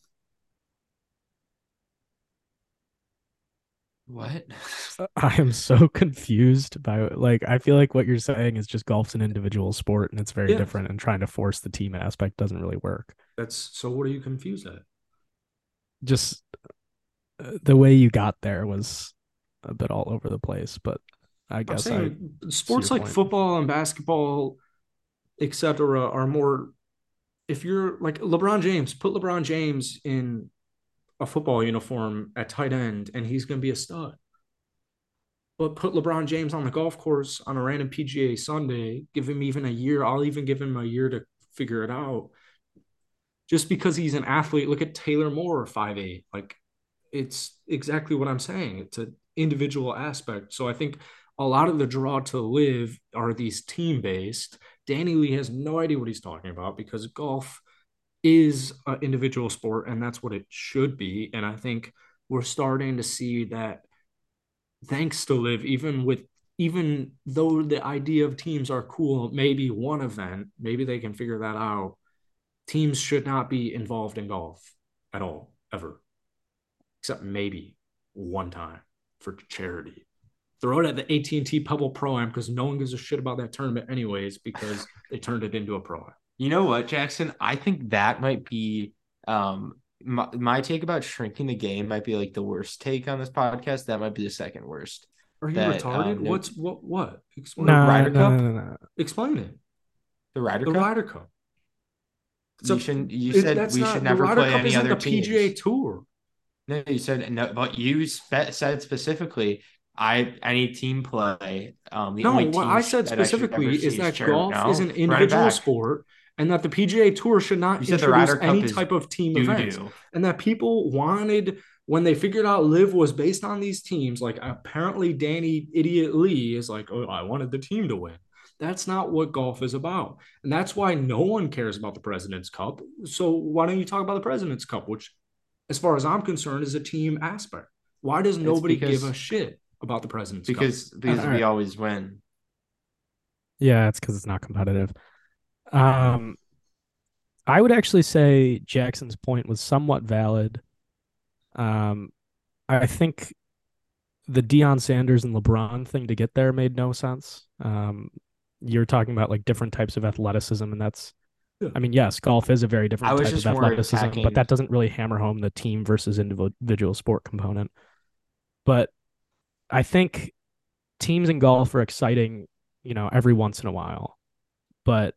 What? I am so confused by like I feel like what you're saying is just golf's an individual sport and it's very Yeah, different, and trying to force the team aspect doesn't really work. that's so. What are you confused at? Just the way you got there was a bit all over the place, but I I'm guess I saying see your sports like point. football and basketball, etc., are more. If you're like LeBron James, put LeBron James in a football uniform at tight end, and he's going to be a stud. But put LeBron James on the golf course on a random PGA Sunday, give him even a year. I'll even give him a year to figure it out. Just because he's an athlete, look at Taylor Moore, 5'8". Like it's exactly what I'm saying. It's an individual aspect. So I think a lot of the draw to live are these team based. Danny Lee has no idea what he's talking about because golf is an individual sport and that's what it should be. And I think we're starting to see that thanks to live, even though the idea of teams are cool, maybe one event, maybe they can figure that out. Teams should not be involved in golf at all, ever, except maybe one time for charity. Throw it at the AT&T Pebble Pro-Am because no one gives a shit about that tournament anyways because they turned it into a pro-am. You know what, Jackson? I think that might be my take about shrinking the game might be like the worst take on this podcast. That might be the second worst. Are you That retarded? no, What? the Explain. No, Ryder no, no, Cup, no, no. Explain it. the Ryder The Cup. Ryder Cup. You shouldn't. You said That's we should not the never Ryder play Cup. any Isn't other the PGA teams. Tour? No, you said no, but you said specifically. Any team play. The No, only what team I said that I should ever specifically is see is that charity. golf is No, an run it individual back. sport and that the PGA Tour should You not said the introduce Ryder Cup any is type of team doo events. doo. And that people wanted, when they figured out Live was based on these teams, like apparently Danny Idiot Lee is like, oh, I wanted the team to win. That's not what golf is about. And that's why no one cares about the President's Cup. So why don't you talk about the President's Cup, which, as far as I'm concerned, is a team aspect? Why does It's nobody give a shit about the President's Cup? because All we right. always win. Yeah, it's because it's not competitive. Um, I would actually say Jackson's point was somewhat valid. Um, I think the Deion Sanders and LeBron thing to get there made no sense. You're talking about like different types of athleticism, and that's, Yeah. I mean, yes, golf is a very I different was type of just more athleticism, but attacking. that doesn't really hammer home the team versus individual sport component. But I think teams in golf are exciting, every once in a while. But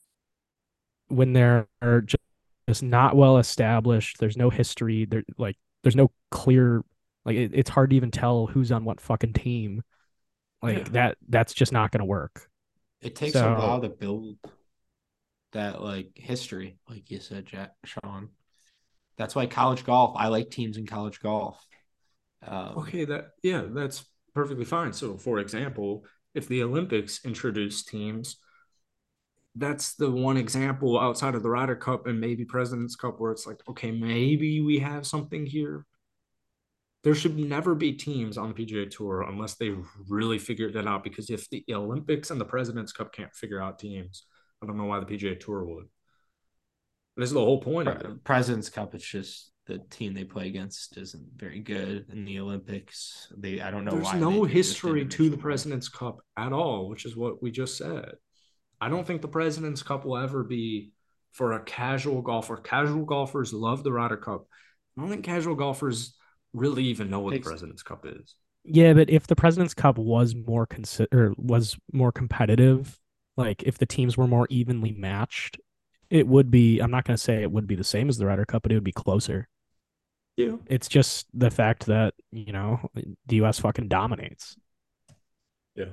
when they're just not well established, there's no history. There's no clear, like it's hard to even tell who's on what fucking team. Yeah. Like that's just not going to work. It takes a while So to build that like history, like you said, Sean. That's why college golf. I like teams in college golf. Okay, that's perfectly fine. So, for example, if the Olympics introduce teams, that's the one example outside of the Ryder Cup and maybe President's Cup where it's like, okay, maybe we have something here. There should never be teams on the PGA Tour unless they really figured that out. Because if the Olympics and the President's Cup can't figure out teams, I don't know why the PGA Tour would. This is the whole point of it. President's Cup. It's just the team they play against isn't very good in the Olympics. I don't know There's why. no They do just history to the individual. President's Cup at all, which is what we just said. I don't think the President's Cup will ever be for a casual golfer. Casual golfers love the Ryder Cup. I don't think casual golfers really even know what the Takes President's Cup is. yeah, but if the President's Cup was more competitive, like if the teams were more evenly matched, it would be. I'm not going to say it would be the same as the Ryder Cup, but it would be closer. Yeah. It's just the fact that the U.S. fucking dominates. Yeah.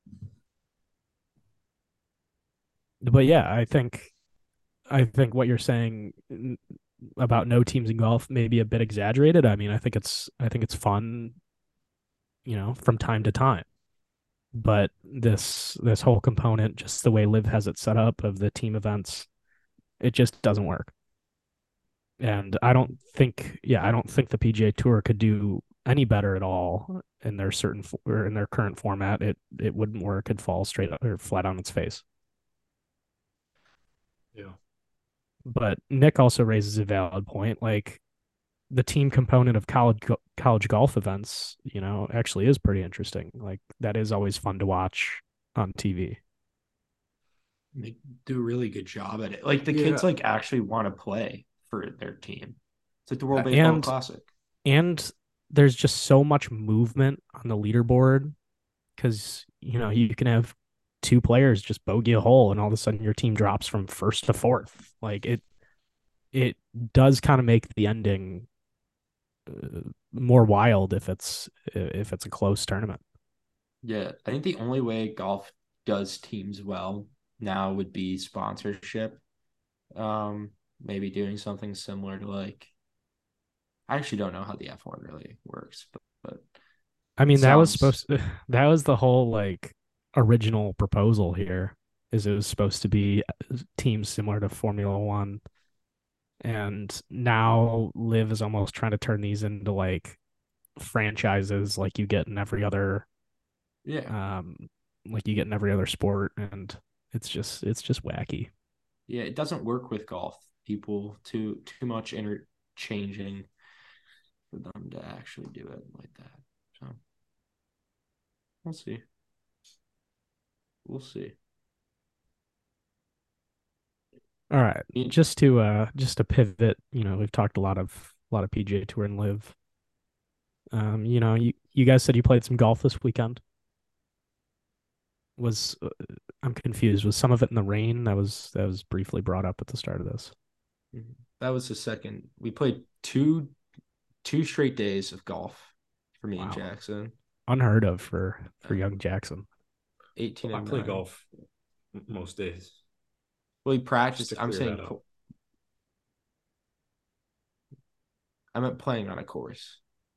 But yeah, I think what you're saying about no teams in golf may be a bit exaggerated. I mean, I think it's fun, from time to time. But this whole component, just the way Live has it set up of the team events, it just doesn't work. And I don't think, I don't think the PGA Tour could do any better at all in their or in their current format. It wouldn't work. It'd fall straight or flat on its face. Yeah. But Nick also raises a valid point. Like the team component of college golf events, actually is pretty interesting. Like that is always fun to watch on TV. They do a really good job at it. Like the Yeah. kids like actually want to play for their team. It's like the World Baseball And Classic. and there's just so much movement on the leaderboard because you can have two players just bogey a hole and all of a sudden your team drops from first to fourth. Like it does kind of make the ending more wild if it's a close tournament. Yeah, I think the only way golf does teams well now would be sponsorship. Maybe doing something similar to like I actually don't know how the F1 really works, but I it mean, sounds that was the whole like original proposal here is it was supposed to be teams similar to Formula One. And now Liv is almost trying to turn these into like franchises like you get in every other yeah. like you get in every other sport, and it's just wacky. Yeah, it doesn't work with golf. People too much interchanging for them to actually do it like that. So we'll see. We'll see. All right. Me- Just to pivot, we've talked a lot of PGA Tour and Live. You guys said you played some golf this weekend. Was I'm confused. Was some of it in the rain? That was briefly brought up at the start of this. That was the second. We played two straight days of golf for me and Wow. Jackson. Unheard of for young Jackson. 18 I and play 9. golf most days. Well, he Just practiced. to I'm clear saying that up. I meant playing on a course.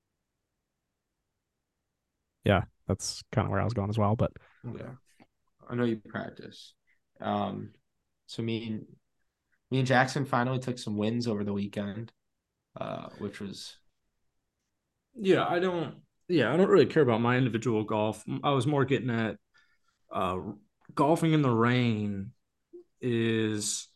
Yeah, that's kind of where I was going as well. But Yeah, I know you practice. Um, so me and Jackson finally took some wins over the weekend, which was Yeah, I don't really care about my individual golf. I was more getting at uh golfing in the rain is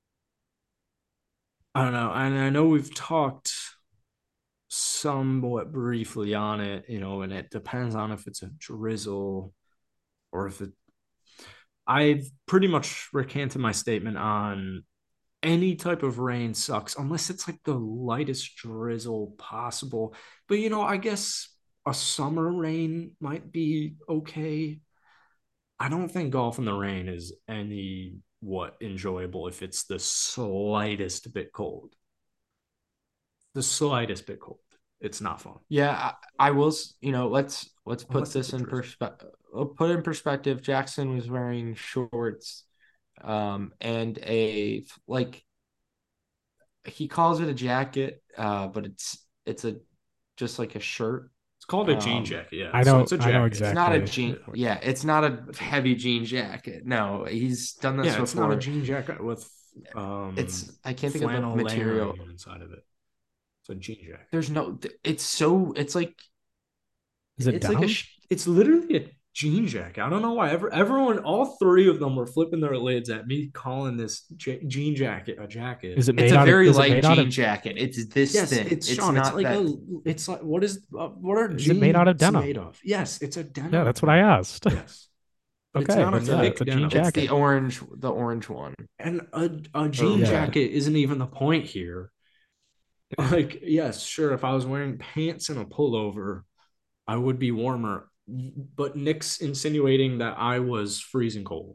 I don't know. And I know we've talked somewhat briefly on it, and it depends on if it's a drizzle or if it I've pretty much recanted my statement on any type of rain sucks unless it's like the lightest drizzle possible. But I guess a summer rain might be okay. I don't think golf in the rain is any what enjoyable if it's the slightest bit cold. The slightest bit cold. It's not fun. yeah. I will. Let's put Unless it's a this in drizzle. perspective. Put in perspective. Jackson was wearing shorts, and a like he calls it a jacket, but it's a just like a shirt. It's called a jean Um, jacket, yeah. I So know it's a I know jacket. it's not a exactly. jean. Yeah, it's not a heavy jean jacket. No, he's done this Yeah, it's not a before. jean jacket with It's I can't think of the flannel material. layering inside of it. It's a jean jacket. There's no. It's so. Is it It's like a. denim? It's literally a jean jacket. I don't know why everyone, all three of them were flipping their lids at me calling this jean jacket a jacket. Is it It's made a out of very is it light made out jean of jacket. It's this Yes, thin. it's It's Sean. It's not like that. it's like what are is it made out of jeans denim? made of? Yes, it's a Yeah, denim. that's what I asked. Yes, but it's Okay, not a then yeah, thick it's a jean denim. It's the jacket. orange one. And a Or jean Yeah. jacket isn't even the point here. Like, yes, sure, if I was wearing pants and a pullover, I would be warmer. But Nick's insinuating that I was freezing cold.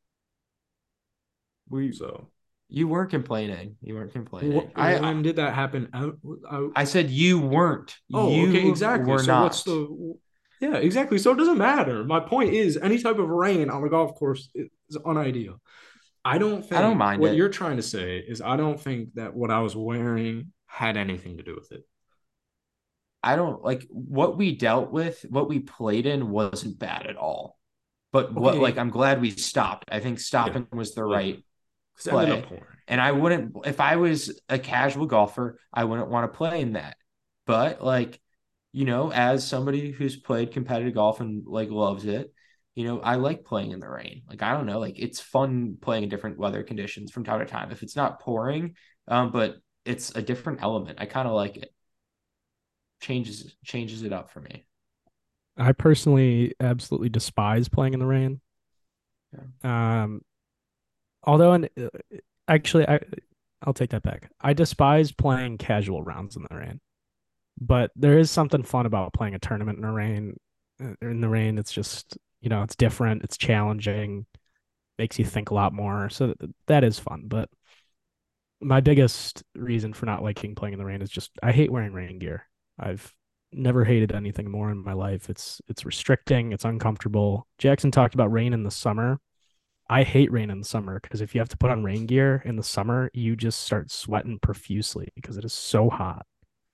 we So you weren't complaining. You weren't complaining. when did that happen? I said you weren't. Oh, okay, You exactly. were So what's not. the yeah, exactly. So it doesn't matter. My point is any type of rain on the golf course is unideal. I don't I don't think mind what it. you're trying to say is I don't think that what I was wearing had anything to do with it. I don't like what we dealt with, what we played in wasn't bad at all. But what like Okay, I'm glad we stopped. I think yeah, stopping was the yeah. right because it ended up play. pouring. And I wouldn't, if I was a casual golfer, I wouldn't want to play in that. But like, as somebody who's played competitive golf and like loves it, I like playing in the rain. Like, I don't know, like it's fun playing in different weather conditions from time to time. If it's not pouring, but it's a different element. I kind of like it. Changes it up for me. I personally absolutely despise playing in the rain. Yeah. Um, although, actually, I'll take that back. I despise playing casual rounds in the rain, but there is something fun about playing a tournament in the rain. In the rain, it's just it's different, it's challenging, makes you think a lot more. So that is fun. But my biggest reason for not liking playing in the rain is just I hate wearing rain gear. I've never hated anything more in my life. It's restricting, it's uncomfortable. Jackson talked about rain in the summer. I hate rain in the summer because if you have to put on rain gear in the summer, you just start sweating profusely because it is so hot.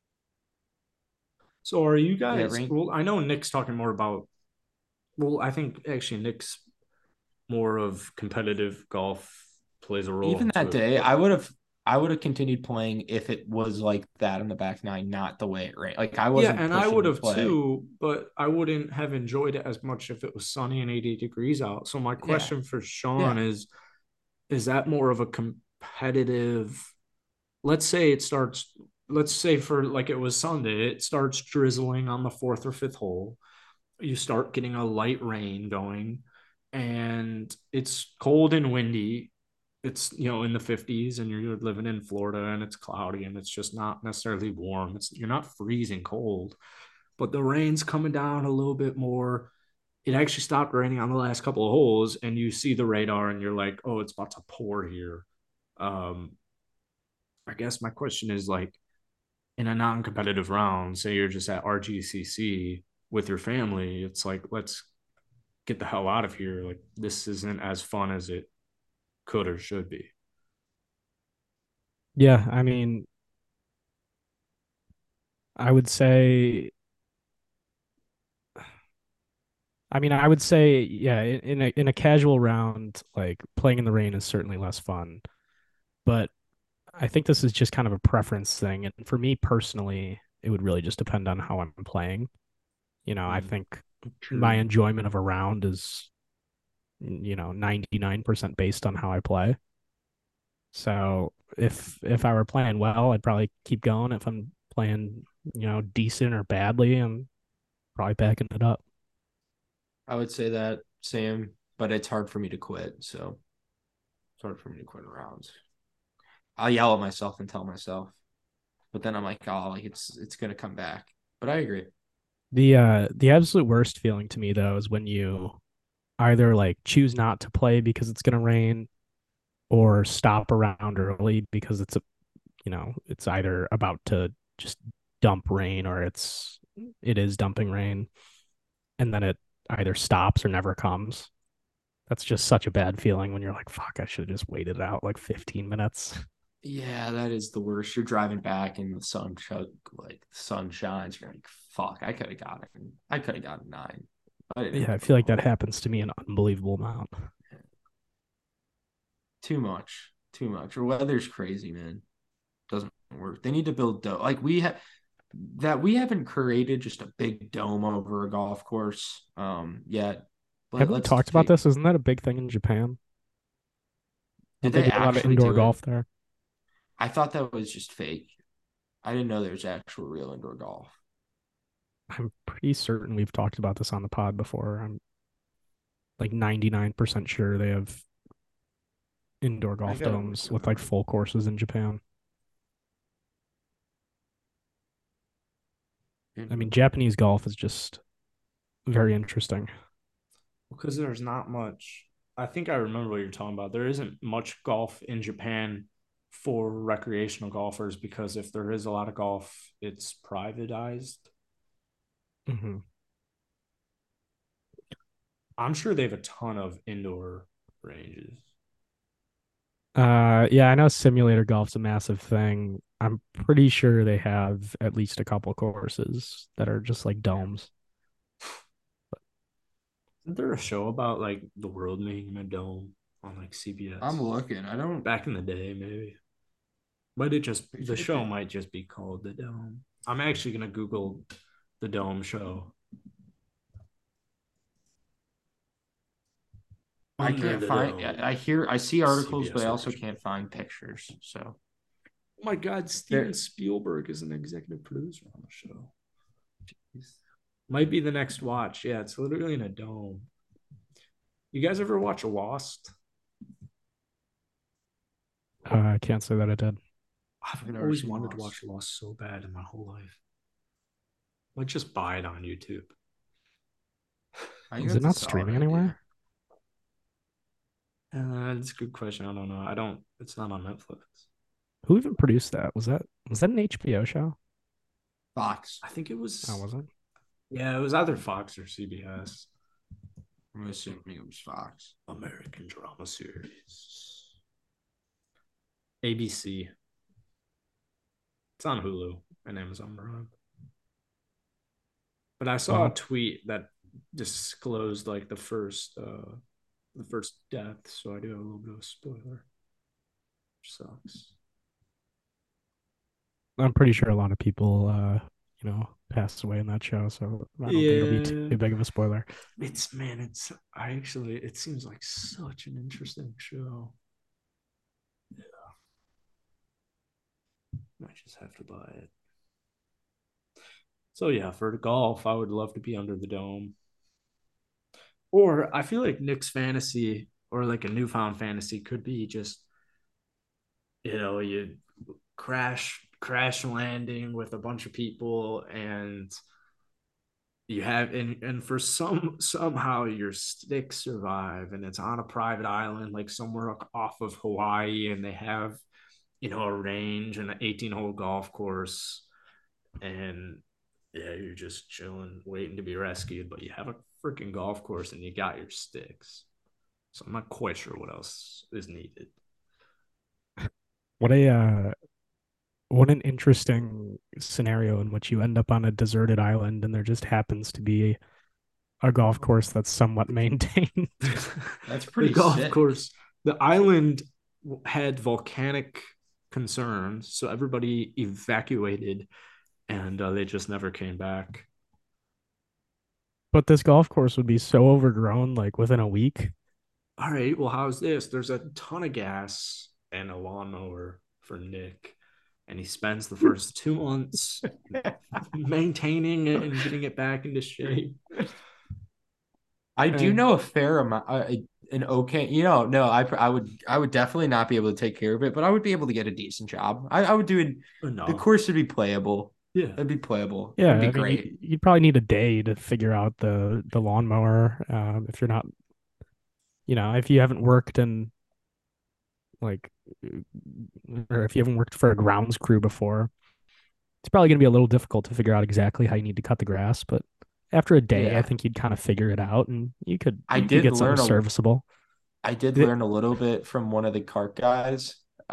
So are you Yeah, guys? rank. Well, I know Nick's talking more about. Well, I think actually Nick's more of competitive golf plays a role Even into that it. day, But I would have continued playing if it was like that in the back nine, not the way it rained. Like I yeah, wasn't and I pushing would to have play. too, but I wouldn't have enjoyed it as much if it was sunny and 80 degrees out. So my Yeah, question for Sean yeah. is that more of a competitive, let's say it starts, let's say for like it was Sunday, it starts drizzling on the fourth or fifth hole. You start getting a light rain going and it's cold and windy. It's in the 50s and you're living in Florida and it's cloudy and it's just not necessarily warm. You're not freezing cold, but the rain's coming down a little bit more. It actually stopped raining on the last couple of holes and you see the radar and you're like, oh, it's about to pour here. um I guess my question is like, in a non-competitive round, say you're just at RGCC with your family, it's like, let's get the hell out of here. Like, this isn't as fun as it could or should be. Yeah, I mean, I would say I would say, yeah, in a casual round, like playing in the rain is certainly less fun. But I think this is just kind of a preference thing. And for me personally, it would really just depend on how I'm playing. I Mm, think my true. enjoyment of a round is, 99% based on how I play. So if I were playing well, I'd probably keep going. If I'm playing, decent or badly, I'm probably backing it up. I would say that same, but it's hard for me to quit. So it's hard for me to quit rounds. I'll yell at myself and tell myself, but then I'm like, oh, like it's gonna come back. But I agree. The absolute worst feeling to me though is when you either like choose not to play because it's gonna rain or stop around early because it's either about to just dump rain or it is dumping rain and then it either stops or never comes. That's just such a bad feeling when you're like, fuck, I should have just waited it out like 15 minutes. Yeah, that is the worst. You're driving back and the sun shines. You're like, fuck, I could have gotten nine. I didn't have Yeah, to I put feel a like that hole. happens to me an unbelievable amount. Too much. Too much. Or weather's crazy, man. Doesn't work. They need to build like we haven't created just a big dome over a golf course yet. Haven't we Let's talked about fig- this? Isn't that a big thing in Japan? Did Don't they they do a lot of actually indoor do it? golf there? I thought that was just fake. I didn't know there's actual real indoor golf. I'm pretty certain we've talked about this on the pod before. I'm like 99% sure they have indoor I golf gotta look domes it with like up. full courses in Japan. I Indoor mean, golf. Japanese golf is just very interesting. Because there's not much. I think I remember what you're talking about. There isn't much golf in Japan for recreational golfers because if there is a lot of golf, it's privatized. Hmm. I'm sure they have a ton of indoor ranges. Yeah, I know simulator golf's a massive thing. I'm pretty sure they have at least a couple courses that are just like domes. Isn't there a show about like the world being in a dome? on like CBS. I'm looking. I don't. Back in the day, maybe. Might it just It's the right show there. might just be called The Dome. I'm actually gonna Google The Dome show. I Under can't the find. Dome. I see articles, but CBS I also original. can't find pictures. So Oh my God, Steven there. Spielberg is an executive producer on the show. Jeez. Might be the next watch. Yeah, it's literally in a dome. You guys ever watch Lost? I can't say that I did. I've I've never always seen wanted to Lost. watch Lost so bad in my whole life. Might just buy it on YouTube. I think Is it that's a not solid streaming anywhere? idea. It's a good question. I don't know. I don't. It's not on Netflix. Who even produced that? Was that an HBO show? Fox. I think it Oh, was. was it? Yeah, it was either Fox or CBS. I'm assuming it was Fox. American drama series. ABC. It's on Hulu and Amazon Prime. But I saw a Well, tweet that disclosed like the first death, so I do have a little bit of a spoiler. Which sucks. I'm pretty sure a lot of people, passed away in that show, so I don't think it'll be Yeah. too big of a spoiler. It seems like such an interesting show. Yeah. I just have to buy it. So yeah, for golf, I would love to be under the dome. Or I feel like Nick's fantasy or like a newfound fantasy could be just, you crash landing with a bunch of people and you have and for somehow your sticks survive and it's on a private island like somewhere off of Hawaii and they have a range and an 18-hole golf course and yeah, you're just chilling waiting to be rescued, but you have a freaking golf course and you got your sticks. So I'm not quite sure what else is needed. What a what an interesting scenario in which you end up on a deserted island and there just happens to be a golf course that's somewhat maintained. That's The pretty golf sick. course, the island had volcanic concerns, so everybody evacuated and they just never came back. But this golf course would be so overgrown, like within a week. All right, well, how's this? There's a ton of gas and a lawnmower for Nick, and he spends the first 2 months maintaining it and getting it back into shape. I do And know a fair amount. An okay, no, I would definitely not be able to take care of it, but I would be able to get a decent job. I would do it. The enough. course would be playable. Yeah. It'd be playable. Yeah, It'd be I mean, great. you'd probably need a day to figure out the lawnmower. If you're not, if you haven't worked in like, or if you haven't worked for a grounds crew before, it's probably going to be a little difficult to figure out exactly how you need to cut the grass. But after a day, I Yeah, think you'd kind of figure it out, and you could I you could did get something learn a serviceable. I did The- learn a little bit from one of the cart guys.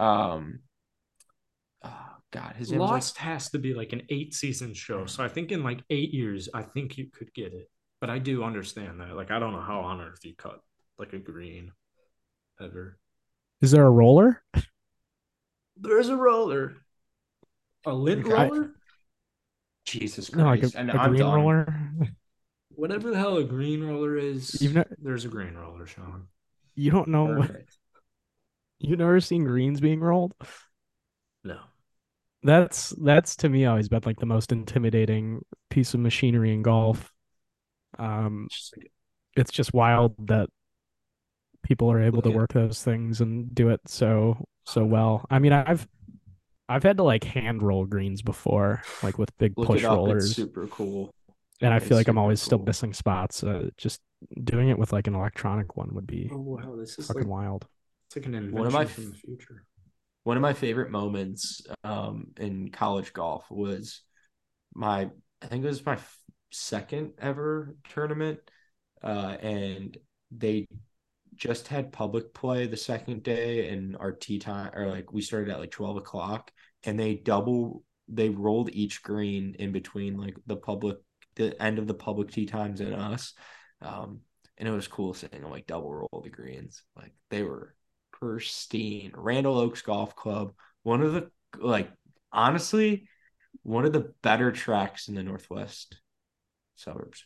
Oh God, his name was like Lost has to be like an 8-season show. So I think in like 8 years, I think you could get it. But I do understand that. Like, I don't know how on earth you cut like a green ever. Is there a roller? There's a roller, a lint okay. roller, Jesus No, like Christ, and a I'm green done. roller. whatever the hell a green roller You've is. never, There's a green roller, Sean. you don't know. Perfect. You've never seen greens being rolled. No. That's to me always been like the most intimidating piece of machinery in golf. Um, It's just like, it's just wild that people are able Look to at work those things and do it so well. I mean, I've had to like hand roll greens before, like with big look it push up. It's rollers, super cool. and I It's feel like I'm super always still cool. missing spots. Just doing it with like an electronic one would be oh, wow. This is fucking wild. it's like an One of my invention from the future. one of my favorite moments in college golf was I think it was my second ever tournament, and they just had public play the second day, and our tee time or like we started at like 12 o'clock, and they rolled each green in between like the end of the public tee times and us. Um, and it was cool seeing them like double roll the greens. Like they were pristine. Randall Oaks Golf Club, one of the like honestly one of the better tracks in the Northwest suburbs.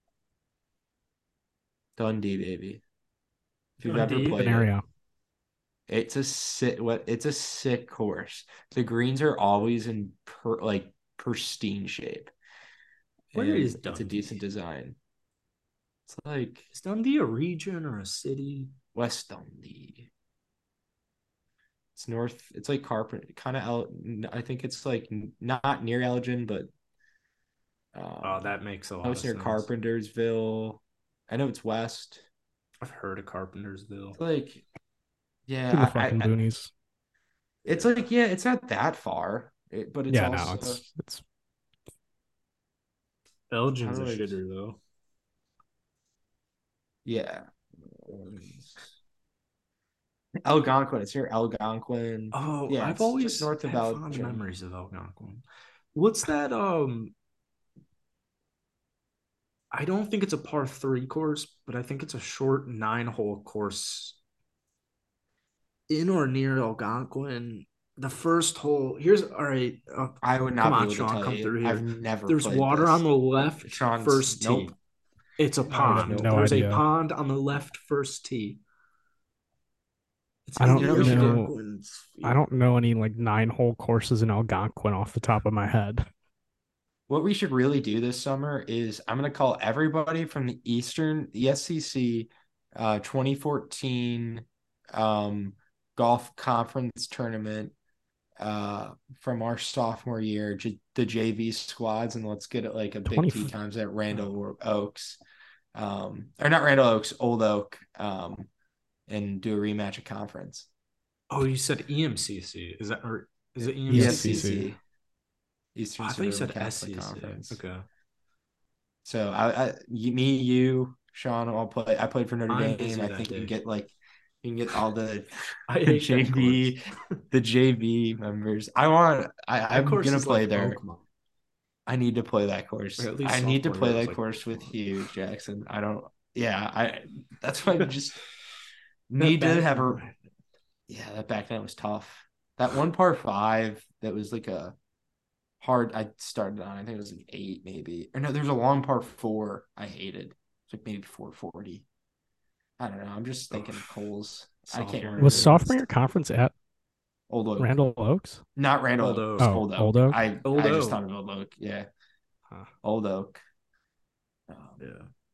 Dundee, baby. If you've ever Dundee? played it, Scenario. it's a sick course. The greens are always in pristine shape. Where And is it's a Dundee? decent design. It's like Is Dundee a region or a city? West Dundee. It's north. It's like Carpenter, kind of. I think it's like not near Elgin, but Oh, that makes a I lot was of near sense. Carpentersville. I know it's west. I've heard of Carpentersville. It's like, In the yeah, fucking boonies. it's like, yeah, it's not that far, but it's Yeah, also no, it's Elgin's a How do I- shitter though. yeah. Algonquin. It's near Algonquin. Oh, Yeah, I've it's just always north of had fond Elgin. memories of Algonquin. What's that? I don't think it's a par three course, but I think it's a short 9-hole course in or near Algonquin. The first hole. Here's all right. I would Come not be on, able to Sean, tell come you. through I've here. never There's played water this. on the left Sean's first tee. nope. It's a I have pond. no There's idea. a pond on the left first tee. It's I don't in know what you do. Algonquin's I don't know any like 9-hole courses in Algonquin off the top of my head. What we should really do this summer is I'm gonna call everybody from the SEC 2014 golf conference tournament from our sophomore year, the JV squads, and let's get it like a big 20 tee times at Randall Oaks. Or not Randall Oaks, Old Oak, and do a rematch at conference. Oh, you said EMCC. Is that or is it ESCC? EMCC? Eastern I thought you Suburban said Catholic SCC. Conference. Okay. So me, you, Sean, all play. I played for Notre I'm Dame. busy I that think day. you can get all the I the hate that JV course. the JV members. I'm That course gonna is play like there. Pokemon. I need to play that course. Or at least I need to sophomore play year, it was that like course with Pokemon. you, Jackson. I don't. Yeah, That's why I just That need to back have a. nine. Yeah, that back then was tough. That one par five that was like a hard. I started on. I think it was like 8 maybe. Or no, there's a long par four. I hated. It's like maybe 440. I don't know. I'm just thinking of Coles. I can't Sophomore remember. Was year sophomore was year conference at Old Oak. Randall Oaks? Not Randall Old Oaks. Oak. Oh, Old Oak. Old Oak. Old I just Oak. thought of Old Oak. Yeah. Huh. Old Oak. Yeah.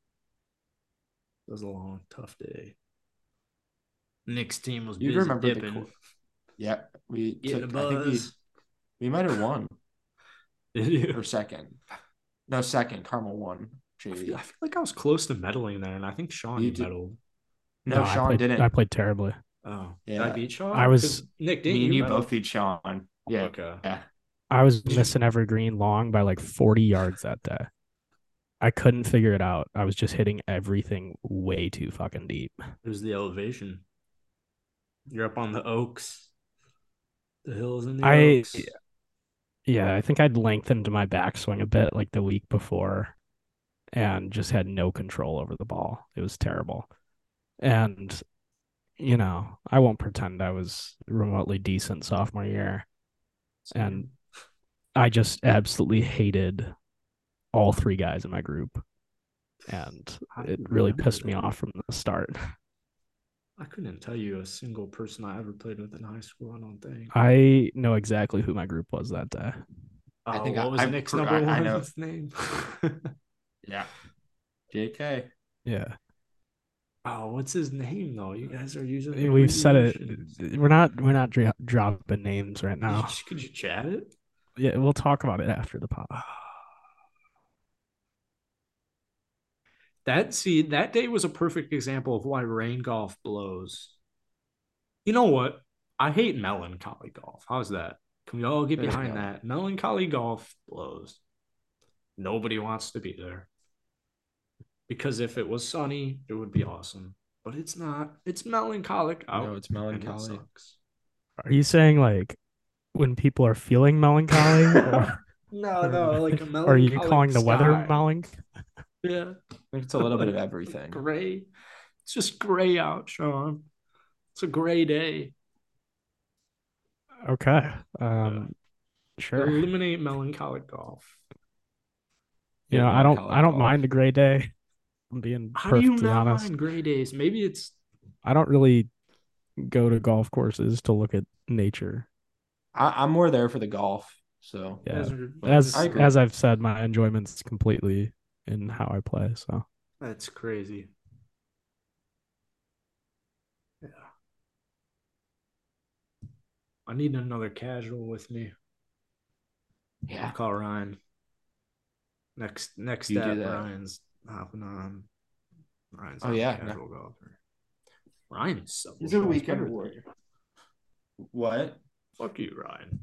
It was a long, tough day. Nick's team was You'd busy remember the dipping. Yeah. We Getting took a I think buzz. we might have won Did you? or second. No, second. Carmel won. I JV. feel like I was close to medaling there, and I think Sean You did- medaled. No, Sean didn't. I played terribly. Oh, Yeah. did I beat Sean? I was- 'Cause Nick, didn't Me and you medal? both beat Sean. Yeah. Okay. Yeah. I was missing every green long by like 40 yards that day. I couldn't figure it out. I was just hitting everything way too fucking deep. It was the elevation. You're up on the oaks, the hills and the oaks. Yeah, I think I'd lengthened my backswing a bit like the week before and just had no control over the ball. It was terrible. And, I won't pretend I was remotely decent sophomore year. And I just absolutely hated all 3 guys in my group. And it really pissed me off from the start. I couldn't tell you a single person I ever played with in high school. I don't think. I know exactly who my group was that day. I think what was Nick's number I know. one's name? Yeah. JK. Yeah. Oh, what's his name though? You guys are using. We've said it. abbreviations. We're not dropping names right now. Could you chat it? Yeah, we'll talk about it after the pod. That day was a perfect example of why rain golf blows. You know what? I hate melancholy golf. How's that? Can we all get There you behind go. that? Melancholy golf blows. Nobody wants to be there. Because if it was sunny, it would be awesome. But it's not. It's melancholic out. No, it's and it melancholy. sucks. Are you saying like when people are feeling melancholy, or No, like a melancholy. are you calling the weather sky. melancholy? Yeah. I think it's a little bit of everything. Gray. It's just gray out, Sean. It's a gray day. Okay. Yeah. Sure. Eliminate melancholic golf. You Hate know, melancholic I don't golf. mind a gray day. I'm being How do you perfectly not honest. mind gray days? Maybe it's I don't really go to golf courses to look at nature. I'm more there for the golf. So Yeah. but I agree. As I've said, my enjoyment's completely in how I play. So that's crazy. Yeah. I need another casual with me. Yeah. I'll call Ryan. Next You do step, that. Ryan's hopping on. Ryan's Oh, not yeah, a casual no. golfer. Ryan is so He's a weekend warrior. What? Fuck you, Ryan.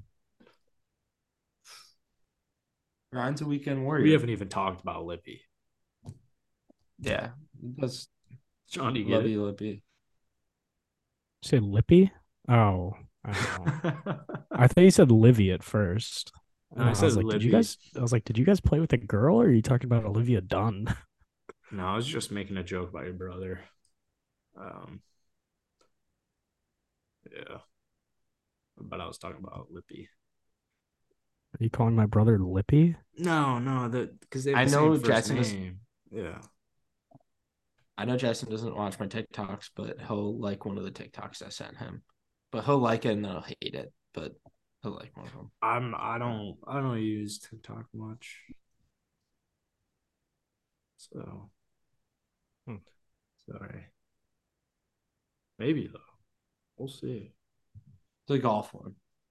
Ryan's a weekend warrior. We haven't even talked about Lippy. Yeah. That's John, do you get love it? you, Lippy. say Lippy? Oh, I don't know. I thought you said Livy at first. No, And I said like, Libby. I was like, did you guys play with a girl or are you talking about Olivia Dunn? No, I was just making a joke about your brother. Yeah. But I was talking about Lippy. Are you calling my brother Lippy? No, because they have I the know same first Jackson is- name. Yeah. I know Jackson doesn't watch my TikToks, but he'll like one of the TikToks I sent him. But he'll like it and then he'll hate it. But he'll like one of them. I don't use TikTok much. So sorry. Maybe though. We'll see. The golf one.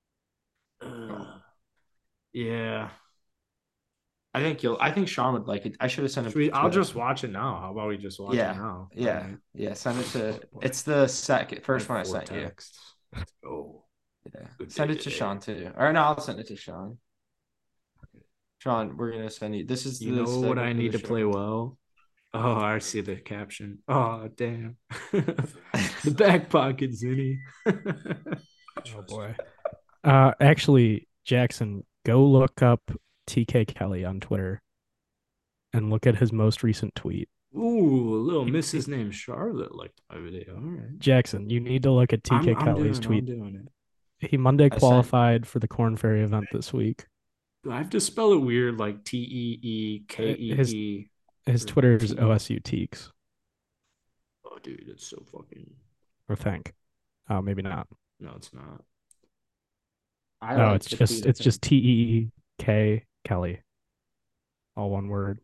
Yeah. I think Sean would like it. I should have sent it. I'll just watch it now. How about we just watch it now? Yeah. Right. Yeah. Send it to it's the first one I sent you. Let's go. Yeah. Good Send day it to today. Sean too. Or no, I'll send it to Sean. Sean, we're gonna send you. This is You know what I need to play well? Oh, I see the caption. Oh, damn. The back pocket, Zinni. Oh boy. Actually, Jackson, go look up TK Kelly on Twitter and look at his most recent tweet. Ooh, little Mrs. named Charlotte liked my video. All right. Jackson, you need to look at TK Kelly's tweet. I'm doing it. He Monday qualified for the Corn Ferry event this week. Do I have to spell it weird like TEEKEE? His Twitter is OSU Teeks. Oh, dude, it's so fucking. Or think. Oh, maybe not. No, it's not. No, it's just TEEK Kelly. All one word.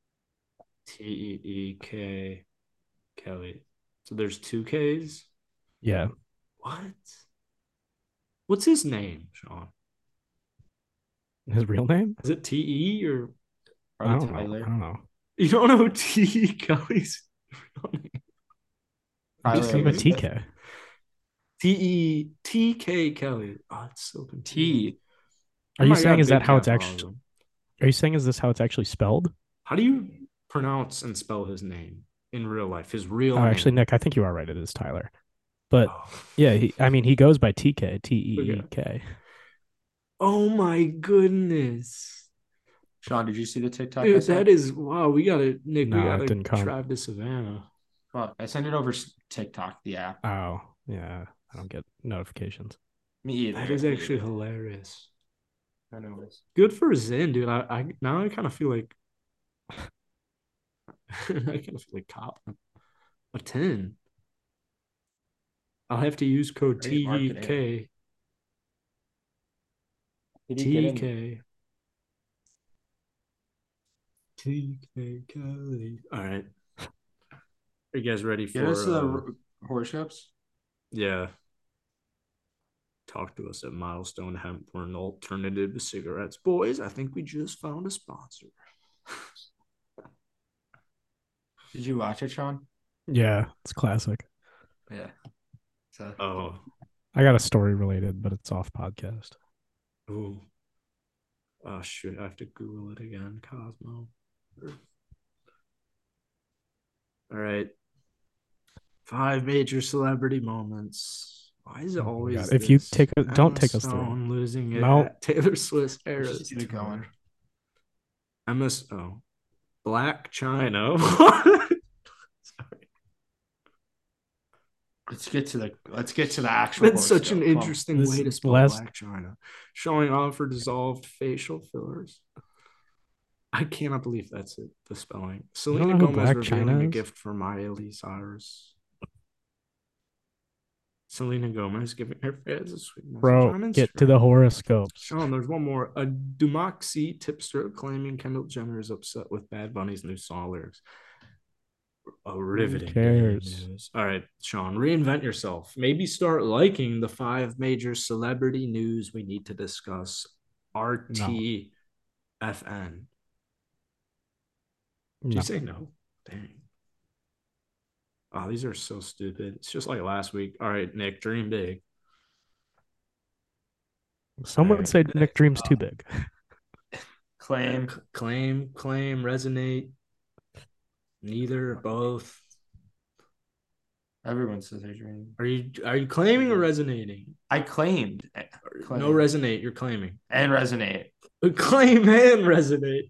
TEEK Kelly. So there's 2 Ks? Yeah. What? What's his name, Sean? His real name? Is it TE or I don't know. You don't know TE Kelly's real name? Just think about TK. TK Kelly. Oh, it's so confusing. T. Are you saying is that how it's actually? Are you saying is this how it's actually spelled? How do you pronounce and spell his name in real life? His real name. Actually, Nick, I think you are right. It is Tyler. But yeah, he goes by TK, TEEK. Oh my goodness. Sean, did you see the TikTok? Dude, that is wow. We gotta Nick. No, we gotta it didn't come. drive to Savannah. Fuck, I sent it over TikTok, the app. Oh yeah, I don't get notifications. Me either. That is actually hilarious. I know. Good for Zen, dude. I now I kind of feel like I kind of feel like cop a 10. I'll have to use code TK. TK. TK Kelly. All right. Are you guys ready for the horoscopes? Yeah. Talk to us at Milestone Hemp. We're an alternative to cigarettes. Boys, I think we just found a sponsor. Did you watch it, Sean? Yeah, it's classic. Yeah. So, I got a story related, but it's off podcast. Ooh. Oh, shit. I have to Google it again. Cosmo. All right. 5 major celebrity moments. Why is it always if you take don't take us through losing it at Taylor Swift era. Keep it going. But Black China. Let's get to the actual. That's such an interesting This way to spell last- Black China. Showing off for dissolved facial fillers. I cannot believe that's it. The spelling. Selena know who Gomez Blac Chyna revealing a is? gift for Miley Cyrus. Selena Gomez giving her fans a sweet message Bro, on get to Instagram. the horoscopes. Sean, there's one more. A Dumoxi tipster claiming Kendall Jenner is upset with Bad Bunny's new song lyrics. A riveting cares? news. All right, Sean, reinvent yourself. Maybe start liking the 5 major celebrity news we need to discuss. RTFN. Did you say no? Dang. Oh, these are so stupid. It's just like last week. All right, Nick, dream big. Some would Right. say Nick dreams too big. Claim. Claim, resonate. Neither, both. Everyone says they're dreaming. Are you claiming or resonating? I claimed. No, resonate. You're claiming. And resonate. Claim and resonate.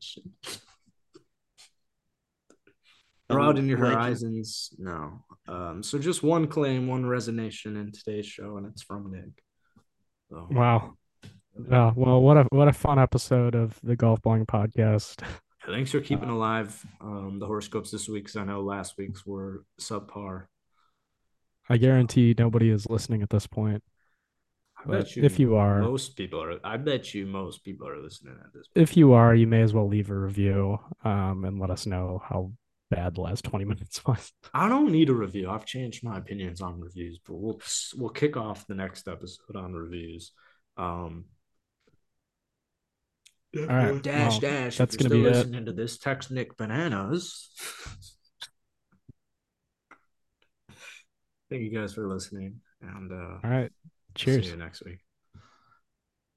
Broaden your Like- horizons. No. So just one claim, one resonation in today's show, and it's from Nick. So, Wow. Well, what a fun episode of the Golf Balling Podcast. thanks for keeping alive the horoscopes this week, because I know last week's were subpar. I guarantee nobody is listening at this point. I But bet you if you are, most people are. I bet you most people are listening at this point. if you are, you may as well leave a review and let us know how bad the last 20 minutes was. I don't need a review. I've changed my opinions on reviews, but we'll kick off the next episode on reviews. All right. Dash. Well, If that's you're gonna be still it. listening to this, text Nick Bananas. Thank you guys for listening, and All right. see Cheers. you next week.